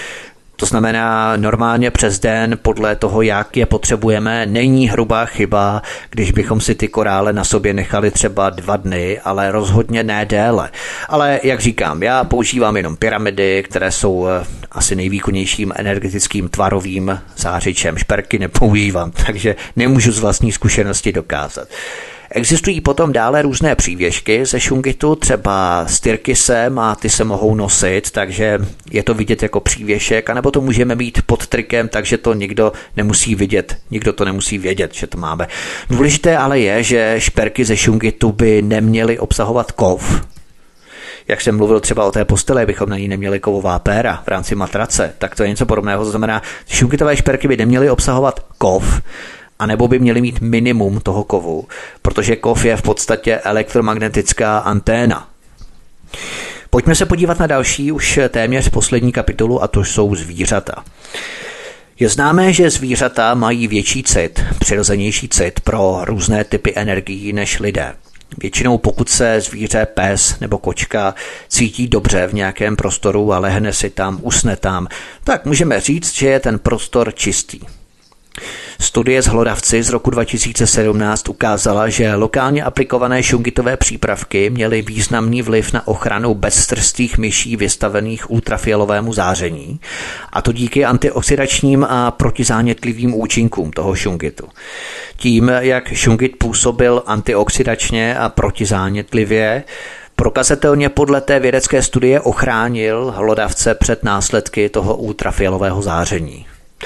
To znamená, normálně přes den, podle toho, jak je potřebujeme, není hrubá chyba, když bychom si ty korále na sobě nechali třeba dva dny, ale rozhodně ne déle. Ale jak říkám, já používám jenom pyramidy, které jsou asi nejvýkonnějším energetickým tvarovým zářičem. Šperky nepoužívám, takže nemůžu z vlastní zkušenosti dokázat. Existují potom dále různé přívěšky ze šungitu, třeba s tyrkysem a ty se mohou nosit, takže je to vidět jako přívěšek, anebo to můžeme mít pod trikem, takže to nikdo nemusí vidět, nikdo to nemusí vědět, že to máme. Důležité ale je, že šperky ze šungitu by neměly obsahovat kov. Jak jsem mluvil třeba o té posteli, bychom na ní neměli kovová péra v rámci matrace, tak to je něco podobného, to znamená, šungitové šperky by neměly obsahovat kov, a nebo by měli mít minimum toho kovu, protože kov je v podstatě elektromagnetická anténa. Pojďme se podívat na další, už téměř poslední kapitolu, a to jsou zvířata. Je známé, že zvířata mají větší cit, přirozenější cit pro různé typy energií než lidé. Většinou pokud se zvíře, pes nebo kočka cítí dobře v nějakém prostoru a lehne si tam, usne tam, tak můžeme říct, že je ten prostor čistý. Studie s hlodavci z roku dva tisíce sedmnáct ukázala, že lokálně aplikované šungitové přípravky měly významný vliv na ochranu bezstrstých myší vystavených ultrafialovému záření, a to díky antioxidačním a protizánětlivým účinkům toho šungitu. Tím, jak šungit působil antioxidačně a protizánětlivě, prokazatelně podle té vědecké studie ochránil hlodavce před následky toho ultrafialového záření.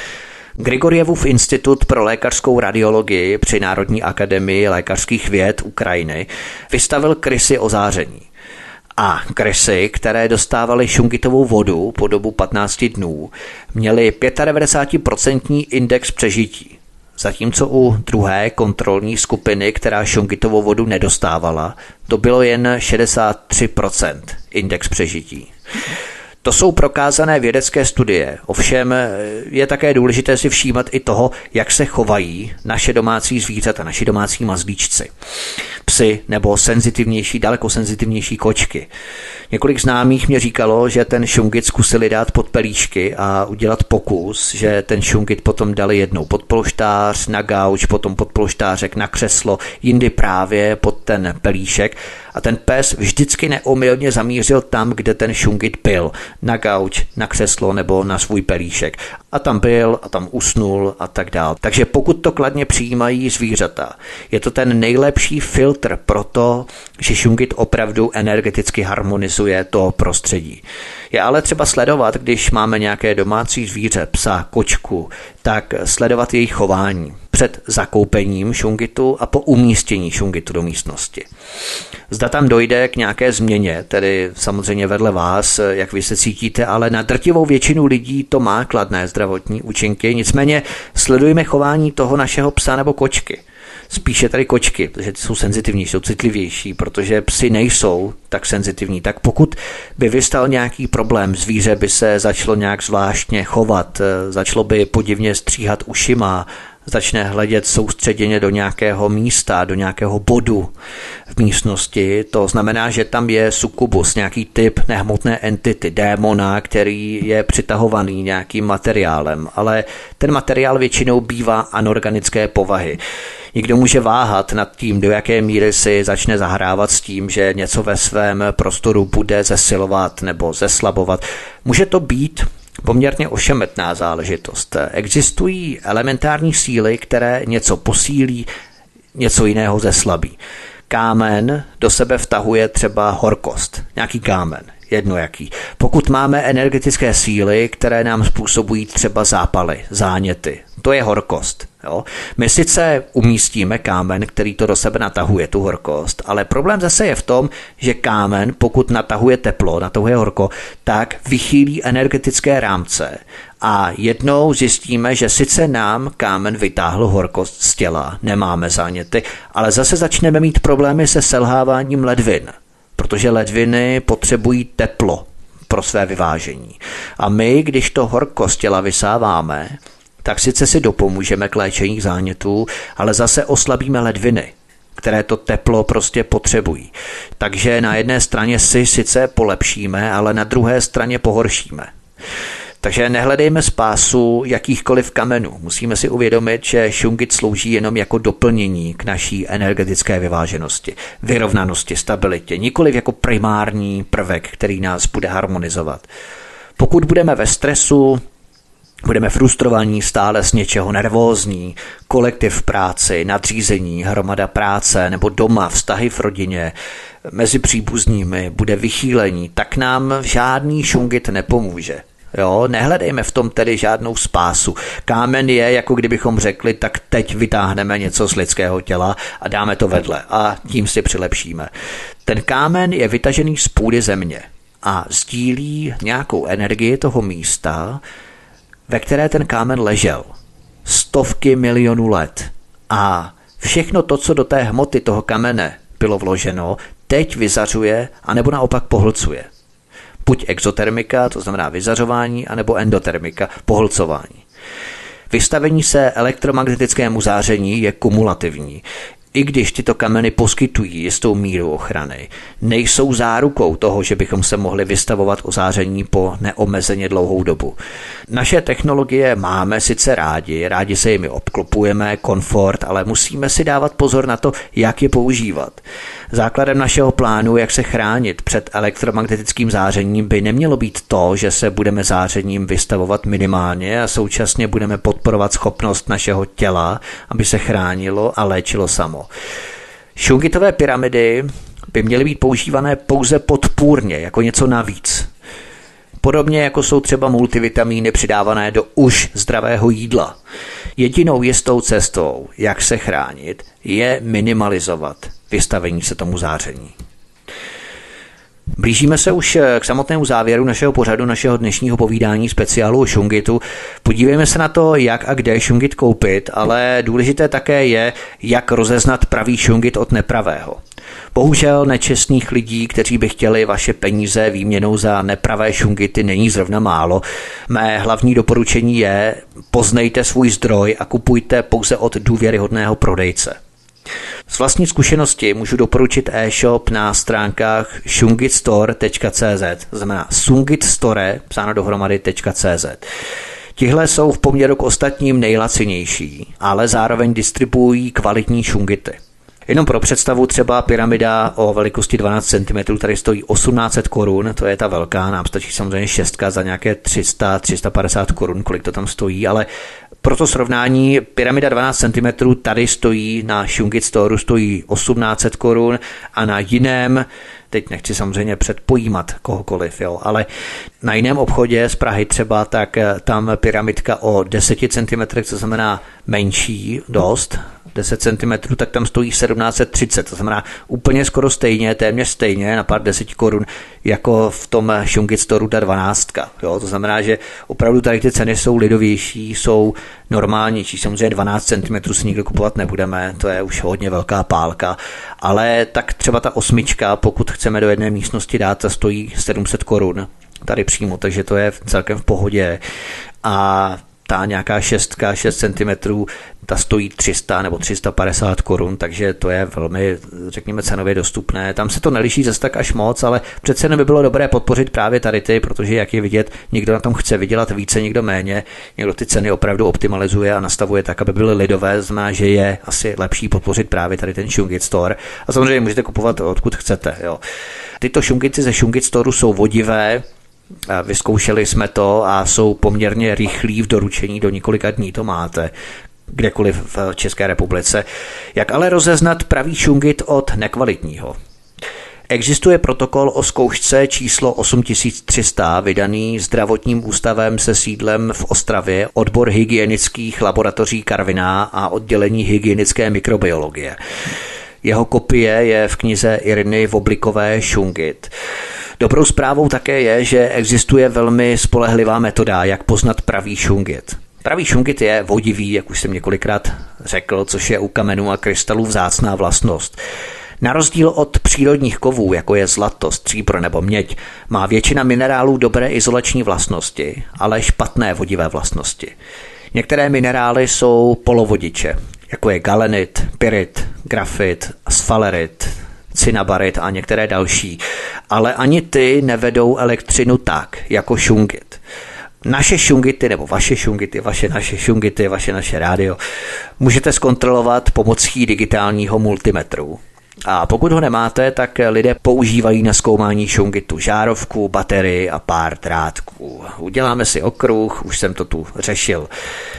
Grigorjevův institut pro lékařskou radiologii při Národní akademii lékařských věd Ukrajiny vystavil krysy ozáření. A krysy, které dostávaly šungitovou vodu po dobu patnáct dnů, měly devadesát pět procent index přežití. Zatímco u druhé kontrolní skupiny, která šungitovou vodu nedostávala, to bylo jen šedesát tři procent index přežití. To jsou prokázané vědecké studie, ovšem je také důležité si všímat i toho, jak se chovají naše domácí zvířata, naši domácí mazlíčci. Psy nebo senzitivnější, daleko senzitivnější kočky. Několik známých mě říkalo, že ten šungit zkusili dát pod pelíšky a udělat pokus, že ten šungit potom dali jednou pod polštář, na gauč, potom pod polštářek, na křeslo, jindy právě pod ten pelíšek. A ten pes vždycky neomylně zamířil tam, kde ten šungit byl. Na gauč, na křeslo nebo na svůj pelíšek. A tam byl a tam usnul a tak dál. Takže pokud to kladně přijímají zvířata, je to ten nejlepší filtr pro to, že šungit opravdu energeticky harmonizuje to prostředí. Je ale třeba sledovat, když máme nějaké domácí zvíře, psa, kočku, tak sledovat jejich chování před zakoupením šungitu a po umístění šungitu do místnosti. Zda tam dojde k nějaké změně, tedy samozřejmě vedle vás, jak vy se cítíte, ale na drtivou většinu lidí to má kladné zdravotní účinky, nicméně sledujeme chování toho našeho psa nebo kočky. Spíše tady kočky, protože ty jsou senzitivnější, jsou citlivější, protože psy nejsou tak senzitivní. Tak pokud by vystal nějaký problém, zvíře by se začalo nějak zvláštně chovat, začalo by podivně stříhat ušima, začne hledět soustředěně do nějakého místa, do nějakého bodu v místnosti, to znamená, že tam je sukubus, nějaký typ nehmotné entity, démona, který je přitahovaný nějakým materiálem, ale ten materiál většinou bývá anorganické povahy. Někdo může váhat nad tím, do jaké míry si začne zahrávat s tím, že něco ve svém prostoru bude zesilovat nebo zeslabovat. Může to být poměrně ošemetná záležitost. Existují elementární síly, které něco posílí, něco jiného zeslabí. Kámen do sebe vtahuje třeba horkost, nějaký kámen, jedno jaký. Pokud máme energetické síly, které nám způsobují třeba zápaly, záněty, to je horkost. Jo? My sice umístíme kámen, který to do sebe natahuje, tu horkost, ale problém zase je v tom, že kámen, pokud natahuje teplo, natahuje horko, tak vychýlí energetické rámce a jednou zjistíme, že sice nám kámen vytáhl horkost z těla, nemáme záněty, ale zase začneme mít problémy se selháváním ledvin, protože ledviny potřebují teplo pro své vyvážení. A my, když to horko z těla vysáváme, tak sice si dopomůžeme k léčení zánětů, ale zase oslabíme ledviny, které to teplo prostě potřebují. Takže na jedné straně si sice polepšíme, ale na druhé straně pohoršíme. Takže nehledejme spásu jakýchkoliv kamenů. Musíme si uvědomit, že šungit slouží jenom jako doplnění k naší energetické vyváženosti, vyrovnanosti, stabilitě, nikoliv jako primární prvek, který nás bude harmonizovat. Pokud budeme ve stresu, budeme frustrovaní, stále z něčeho nervózní, kolektiv v práci, nadřízení, hromada práce nebo doma, vztahy v rodině, mezi příbuznými, bude vychýlení, tak nám žádný šungit nepomůže. Jo, nehledejme v tom tedy žádnou spásu. Kámen je, jako kdybychom řekli, tak teď vytáhneme něco z lidského těla a dáme to vedle a tím si přilepšíme. Ten kámen je vytažený z půdy země a sdílí nějakou energii toho místa, ve které ten kámen ležel. Stovky milionů let. A všechno to, co do té hmoty toho kamene bylo vloženo, teď vyzařuje anebo naopak pohlcuje. Buď exotermika, to znamená vyzařování, anebo endotermika, pohlcování. Vystavení se elektromagnetickému záření je kumulativní. i když tyto kameny poskytují jistou míru ochrany, nejsou zárukou toho, že bychom se mohli vystavovat ozáření po neomezeně dlouhou dobu. Naše technologie máme sice rádi, rádi se jimi obklopujeme, komfort, ale musíme si dávat pozor na to, jak je používat. Základem našeho plánu, jak se chránit před elektromagnetickým zářením, by nemělo být to, že se budeme zářením vystavovat minimálně a současně budeme podporovat schopnost našeho těla, aby se chránilo a léčilo samo. Šungitové pyramidy by měly být používané pouze podpůrně, jako něco navíc. Podobně jako jsou třeba multivitamíny přidávané do už zdravého jídla. Jedinou jistou cestou, jak se chránit, je minimalizovat vystavení se tomu záření. Blížíme se už k samotnému závěru našeho pořadu, našeho dnešního povídání speciálu o šungitu. Podívejme se na to, jak a kde šungit koupit, ale důležité také je, jak rozeznat pravý šungit od nepravého. Bohužel nečestných lidí, kteří by chtěli vaše peníze výměnou za nepravé šungity, není zrovna málo. Mé hlavní doporučení je, poznejte svůj zdroj a kupujte pouze od důvěryhodného prodejce. Z vlastní zkušenosti můžu doporučit e-shop na stránkách shungitstore tečka cé zet, to znamená shungitstore, psáno dohromady .cz. Tihle jsou v poměru k ostatním nejlacinější, ale zároveň distribuují kvalitní šungity. Jenom pro představu, třeba pyramida o velikosti dvanáct centimetrů tady stojí osmnáct set korun, to je ta velká, nám stačí samozřejmě šestka za nějaké tři sta až tři sta padesát korun, kolik to tam stojí, ale pro to srovnání pyramida dvanáct centimetrů tady stojí na Shungit Store stojí osmnáct set korun a na jiném, teď nechci samozřejmě předpojímat kohokoliv, jo, ale na jiném obchodě z Prahy třeba, tak tam pyramidka o deset centimetrů, co znamená menší dost, deset centimetrů, tak tam stojí sedmnáct set třicet, to znamená úplně skoro stejně, téměř stejně, na pár deset korun, jako v tom Shungit Storeu ta dvanáctka. Jo? To znamená, že opravdu tady ty ceny jsou lidovější, jsou normálnější. Samozřejmě dvanáct centimetrů si nikdo kupovat nebudeme, to je už hodně velká pálka, ale tak třeba ta osmička, pokud chceme do jedné místnosti dát, ta stojí sedm set korun tady přímo, takže to je celkem v pohodě. A ta nějaká šestka, šest centimetrů, ta stojí tři sta nebo tři sta padesát korun, takže to je velmi, řekněme, cenově dostupné. Tam se to neliší zase tak až moc, ale přece by bylo dobré podpořit právě tady ty, protože jak je vidět, někdo na tom chce vydělat více, někdo méně, někdo ty ceny opravdu optimalizuje a nastavuje tak, aby byly lidové, znamená, že je asi lepší podpořit právě tady ten Shungit Store. A samozřejmě můžete kupovat odkud chcete. Jo. Tyto šungity ze Shungit Storeu jsou vodivé, vyzkoušeli jsme to a jsou poměrně rychlí v doručení, do několika dní to máte kdekoliv v České republice. Jak ale rozeznat pravý šungit od nekvalitního? Existuje protokol o zkoušce číslo osm tisíc tři sta, vydaný zdravotním ústavem se sídlem v Ostravě, odbor hygienických laboratoří Karviná a oddělení hygienické mikrobiologie. Jeho kopie je v knize Iriny Voblikové Šungit. Dobrou zprávou také je, že existuje velmi spolehlivá metoda, jak poznat pravý šungit. Pravý šungit je vodivý, jak už jsem několikrát řekl, což je u kamenů a krystalů vzácná vlastnost. Na rozdíl od přírodních kovů, jako je zlato, stříbro nebo měď, má většina minerálů dobré izolační vlastnosti, ale špatné vodivé vlastnosti. Některé minerály jsou polovodiče, jako je galenit, pyrit, grafit, sfalerit, cinnabarit a některé další, ale ani ty nevedou elektřinu tak, jako šungit. Naše šungity, nebo vaše šungity, vaše naše šungity, vaše naše rádio, můžete zkontrolovat pomocí digitálního multimetru. A pokud ho nemáte, tak lidé používají na zkoumání šungitu žárovku, baterii a pár drátků. Uděláme si okruh, už jsem to tu řešil.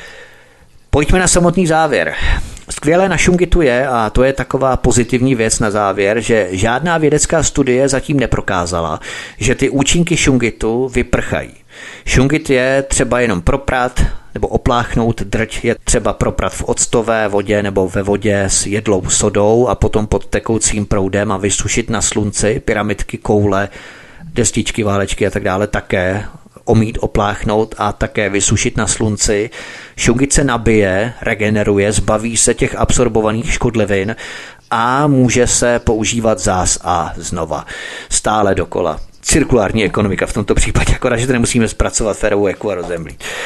Pojďme na samotný závěr. Skvělé na šungitu je, a to je taková pozitivní věc na závěr, že žádná vědecká studie zatím neprokázala, že ty účinky šungitu vyprchají. Šungit je třeba jenom proprat nebo opláchnout, drť je třeba proprat v octové vodě nebo ve vodě s jedlou sodou a potom pod tekoucím proudem a vysušit na slunci, pyramidky, koule, destičky, válečky a tak dále také omít, opláchnout a také vysušit na slunci. Šungit se nabije, regeneruje, zbaví se těch absorbovaných škodlivin a může se používat zás a znova. Stále dokola. Cirkulární ekonomika v tomto případě, akorát, že to nemusíme zpracovat férovou eku a rozemlít.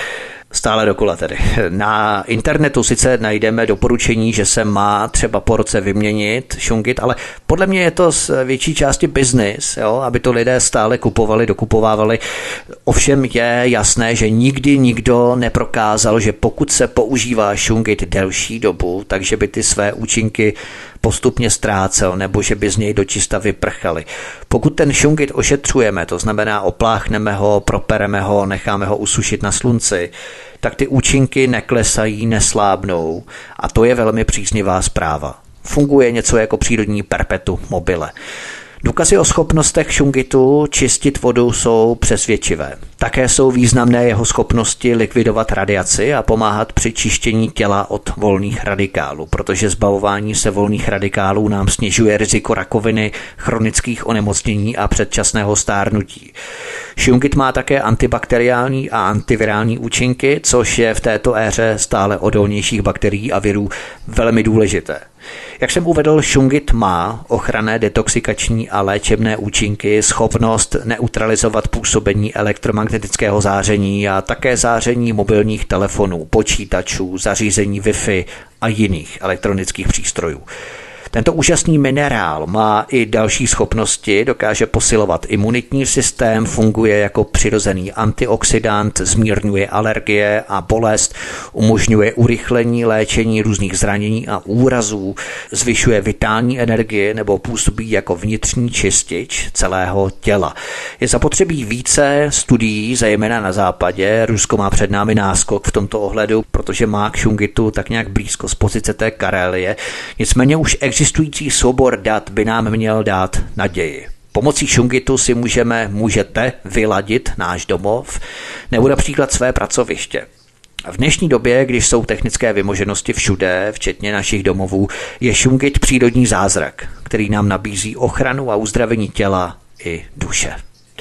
Stále dokola tedy. Na internetu sice najdeme doporučení, že se má třeba po roce vyměnit šungit, ale podle mě je to z větší části biznis, jo, aby to lidé stále kupovali, dokupovávali. Ovšem je jasné, že nikdy nikdo neprokázal, že pokud se používá šungit delší dobu, takže by ty své účinky postupně ztrácel nebo že by z něj dočista vyprchaly. Pokud ten šungit ošetřujeme, to znamená opláchneme ho, propereme ho, necháme ho usušit na slunci, tak ty účinky neklesají, neslábnou a to je velmi příznivá zpráva. Funguje něco jako přírodní perpetuum mobile. Důkazy o schopnostech šungitu čistit vodu jsou přesvědčivé. Také jsou významné jeho schopnosti likvidovat radiaci a pomáhat při čištění těla od volných radikálů, protože zbavování se volných radikálů nám snižuje riziko rakoviny, chronických onemocnění a předčasného stárnutí. Šungit má také antibakteriální a antivirální účinky, což je v této éře stále odolnějších bakterií a virů velmi důležité. Jak jsem uvedl, šungit má ochranné, detoxikační a léčebné účinky, schopnost neutralizovat působení elektromagnetického záření a také záření mobilních telefonů, počítačů, zařízení Wi-Fi a jiných elektronických přístrojů. Tento úžasný minerál má i další schopnosti, dokáže posilovat imunitní systém, funguje jako přirozený antioxidant, zmírňuje alergie a bolest, umožňuje urychlení léčení různých zranění a úrazů, zvyšuje vitální energii nebo působí jako vnitřní čistič celého těla. Je zapotřebí více studií, zejména na západě. Rusko má před námi náskok v tomto ohledu, protože má k šungitu tak nějak blízko z pozice té Karelie. Nicméně už existující soubor dat by nám měl dát naději. Pomocí šungitu si můžeme, můžete vyladit náš domov nebo například své pracoviště. V dnešní době, když jsou technické vymoženosti všude, včetně našich domovů, je šungit přírodní zázrak, který nám nabízí ochranu a uzdravení těla i duše.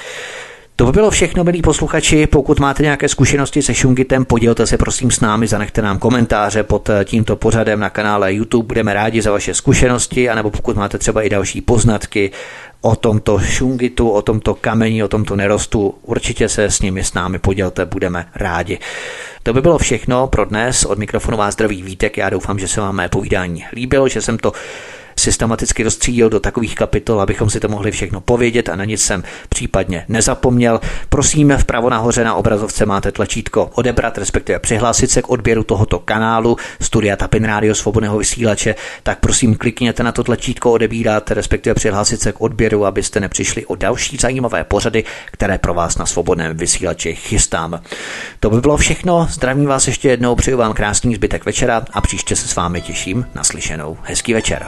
To by bylo všechno, milí posluchači. Pokud máte nějaké zkušenosti se šungitem, podělte se prosím s námi, zanechte nám komentáře pod tímto pořadem na kanále YouTube. Budeme rádi za vaše zkušenosti, anebo pokud máte třeba i další poznatky o tomto šungitu, o tomto kameni, o tomto nerostu, určitě se s nimi s námi podělte, budeme rádi. To by bylo všechno pro dnes. Od mikrofonu vás zdraví Vítek. Já doufám, že se vám mé povídání líbilo, že jsem to systematicky rozstřídil do takových kapitol, abychom si to mohli všechno povědět a na nic jsem případně nezapomněl. Prosím, vpravo nahoře na obrazovce máte tlačítko odebrat, respektive přihlásit se k odběru tohoto kanálu Studia Tapin Rádio Svobodného vysílače, tak prosím klikněte na to tlačítko odebírat, respektive přihlásit se k odběru, abyste nepřišli o další zajímavé pořady, které pro vás na Svobodném vysílači chystám. To by bylo všechno, zdravím vás ještě jednou, přeju vám krásný zbytek večera a příště se s vámi těším na slyšenou. Hezký večer.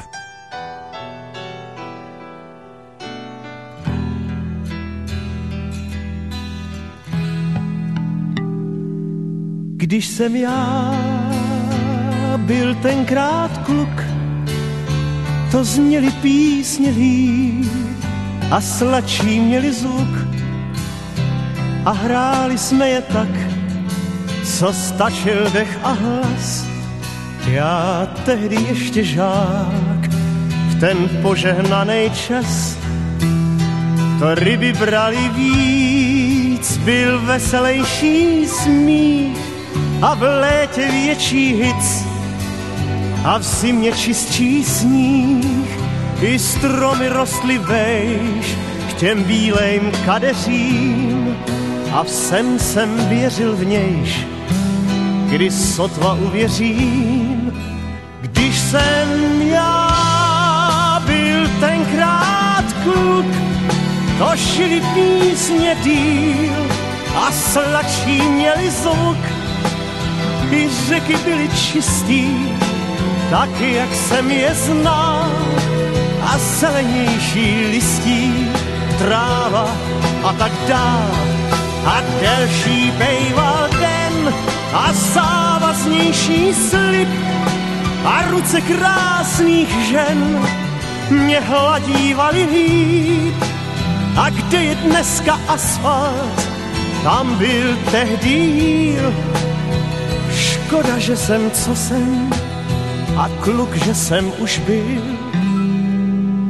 Když jsem já byl tenkrát kluk, to zněly písně líp a sladší měli zvuk a hráli jsme je tak, co stačil dech a hlas. Já tehdy ještě žák, v ten požehnaný čas, to ryby brali víc, byl veselejší smích a v létě větší hic a v zimě čistší sníh. I stromy rostly vejš k těm bílejm kadeřím a všem jsem věřil v nějž, kdy sotva uvěřím. Když jsem já byl tenkrát kluk, to šili písně díl a sladší měli zvuk. I řeky byly čistý, taky jak jsem je znal, a zelenější listí, tráva a tak dál. A delší bejval den a závaznější slib a ruce krásných žen mě hladívaly líp. A kde je dneska asfalt, tam byl tehdy jíl. Škoda, že jsem, co jsem, a kluk, že jsem už byl.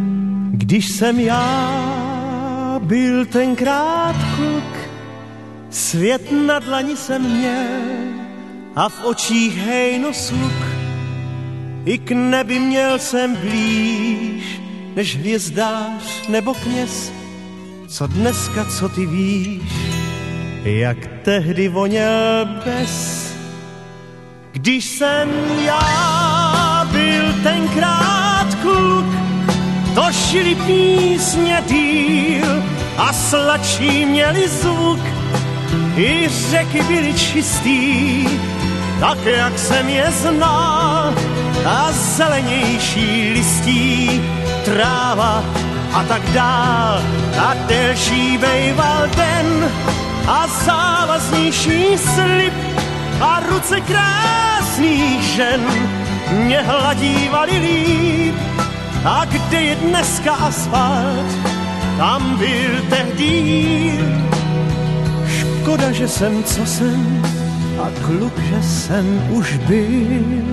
Když jsem já byl tenkrát kluk, Svět na dlani jsem měl a v očích hejno sluk. I k nebi měl jsem blíž, než hvězdář nebo kněz. Co dneska, co ty víš, jak tehdy voněl bez. Když jsem já byl tenkrát kluk, to šili písně díl a sladší měli zvuk. I řeky byly čistý, tak jak jsem je znal, a zelenější listí, tráva a tak dál. A delší bejval den a závaznější slib a ruce krásných žen mě hladívali líp. A kde je dneska asfalt, tam byl tehdy jíl. Škoda, že jsem, co jsem, a kluk, že jsem už byl.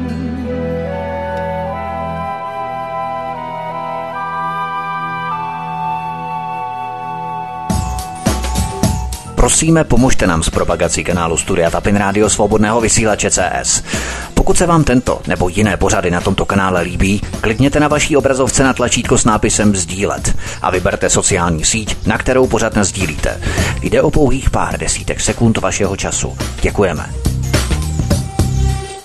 Prosíme, pomožte nám s propagací kanálu Studia Tapin Rádio Svobodného vysílače C S. Pokud se vám tento nebo jiné pořady na tomto kanále líbí, klikněte na vaší obrazovce na tlačítko s nápisem sdílet a vyberte sociální síť, na kterou pořad nasdílíte. Jde o pouhých pár desítek sekund vašeho času. Děkujeme.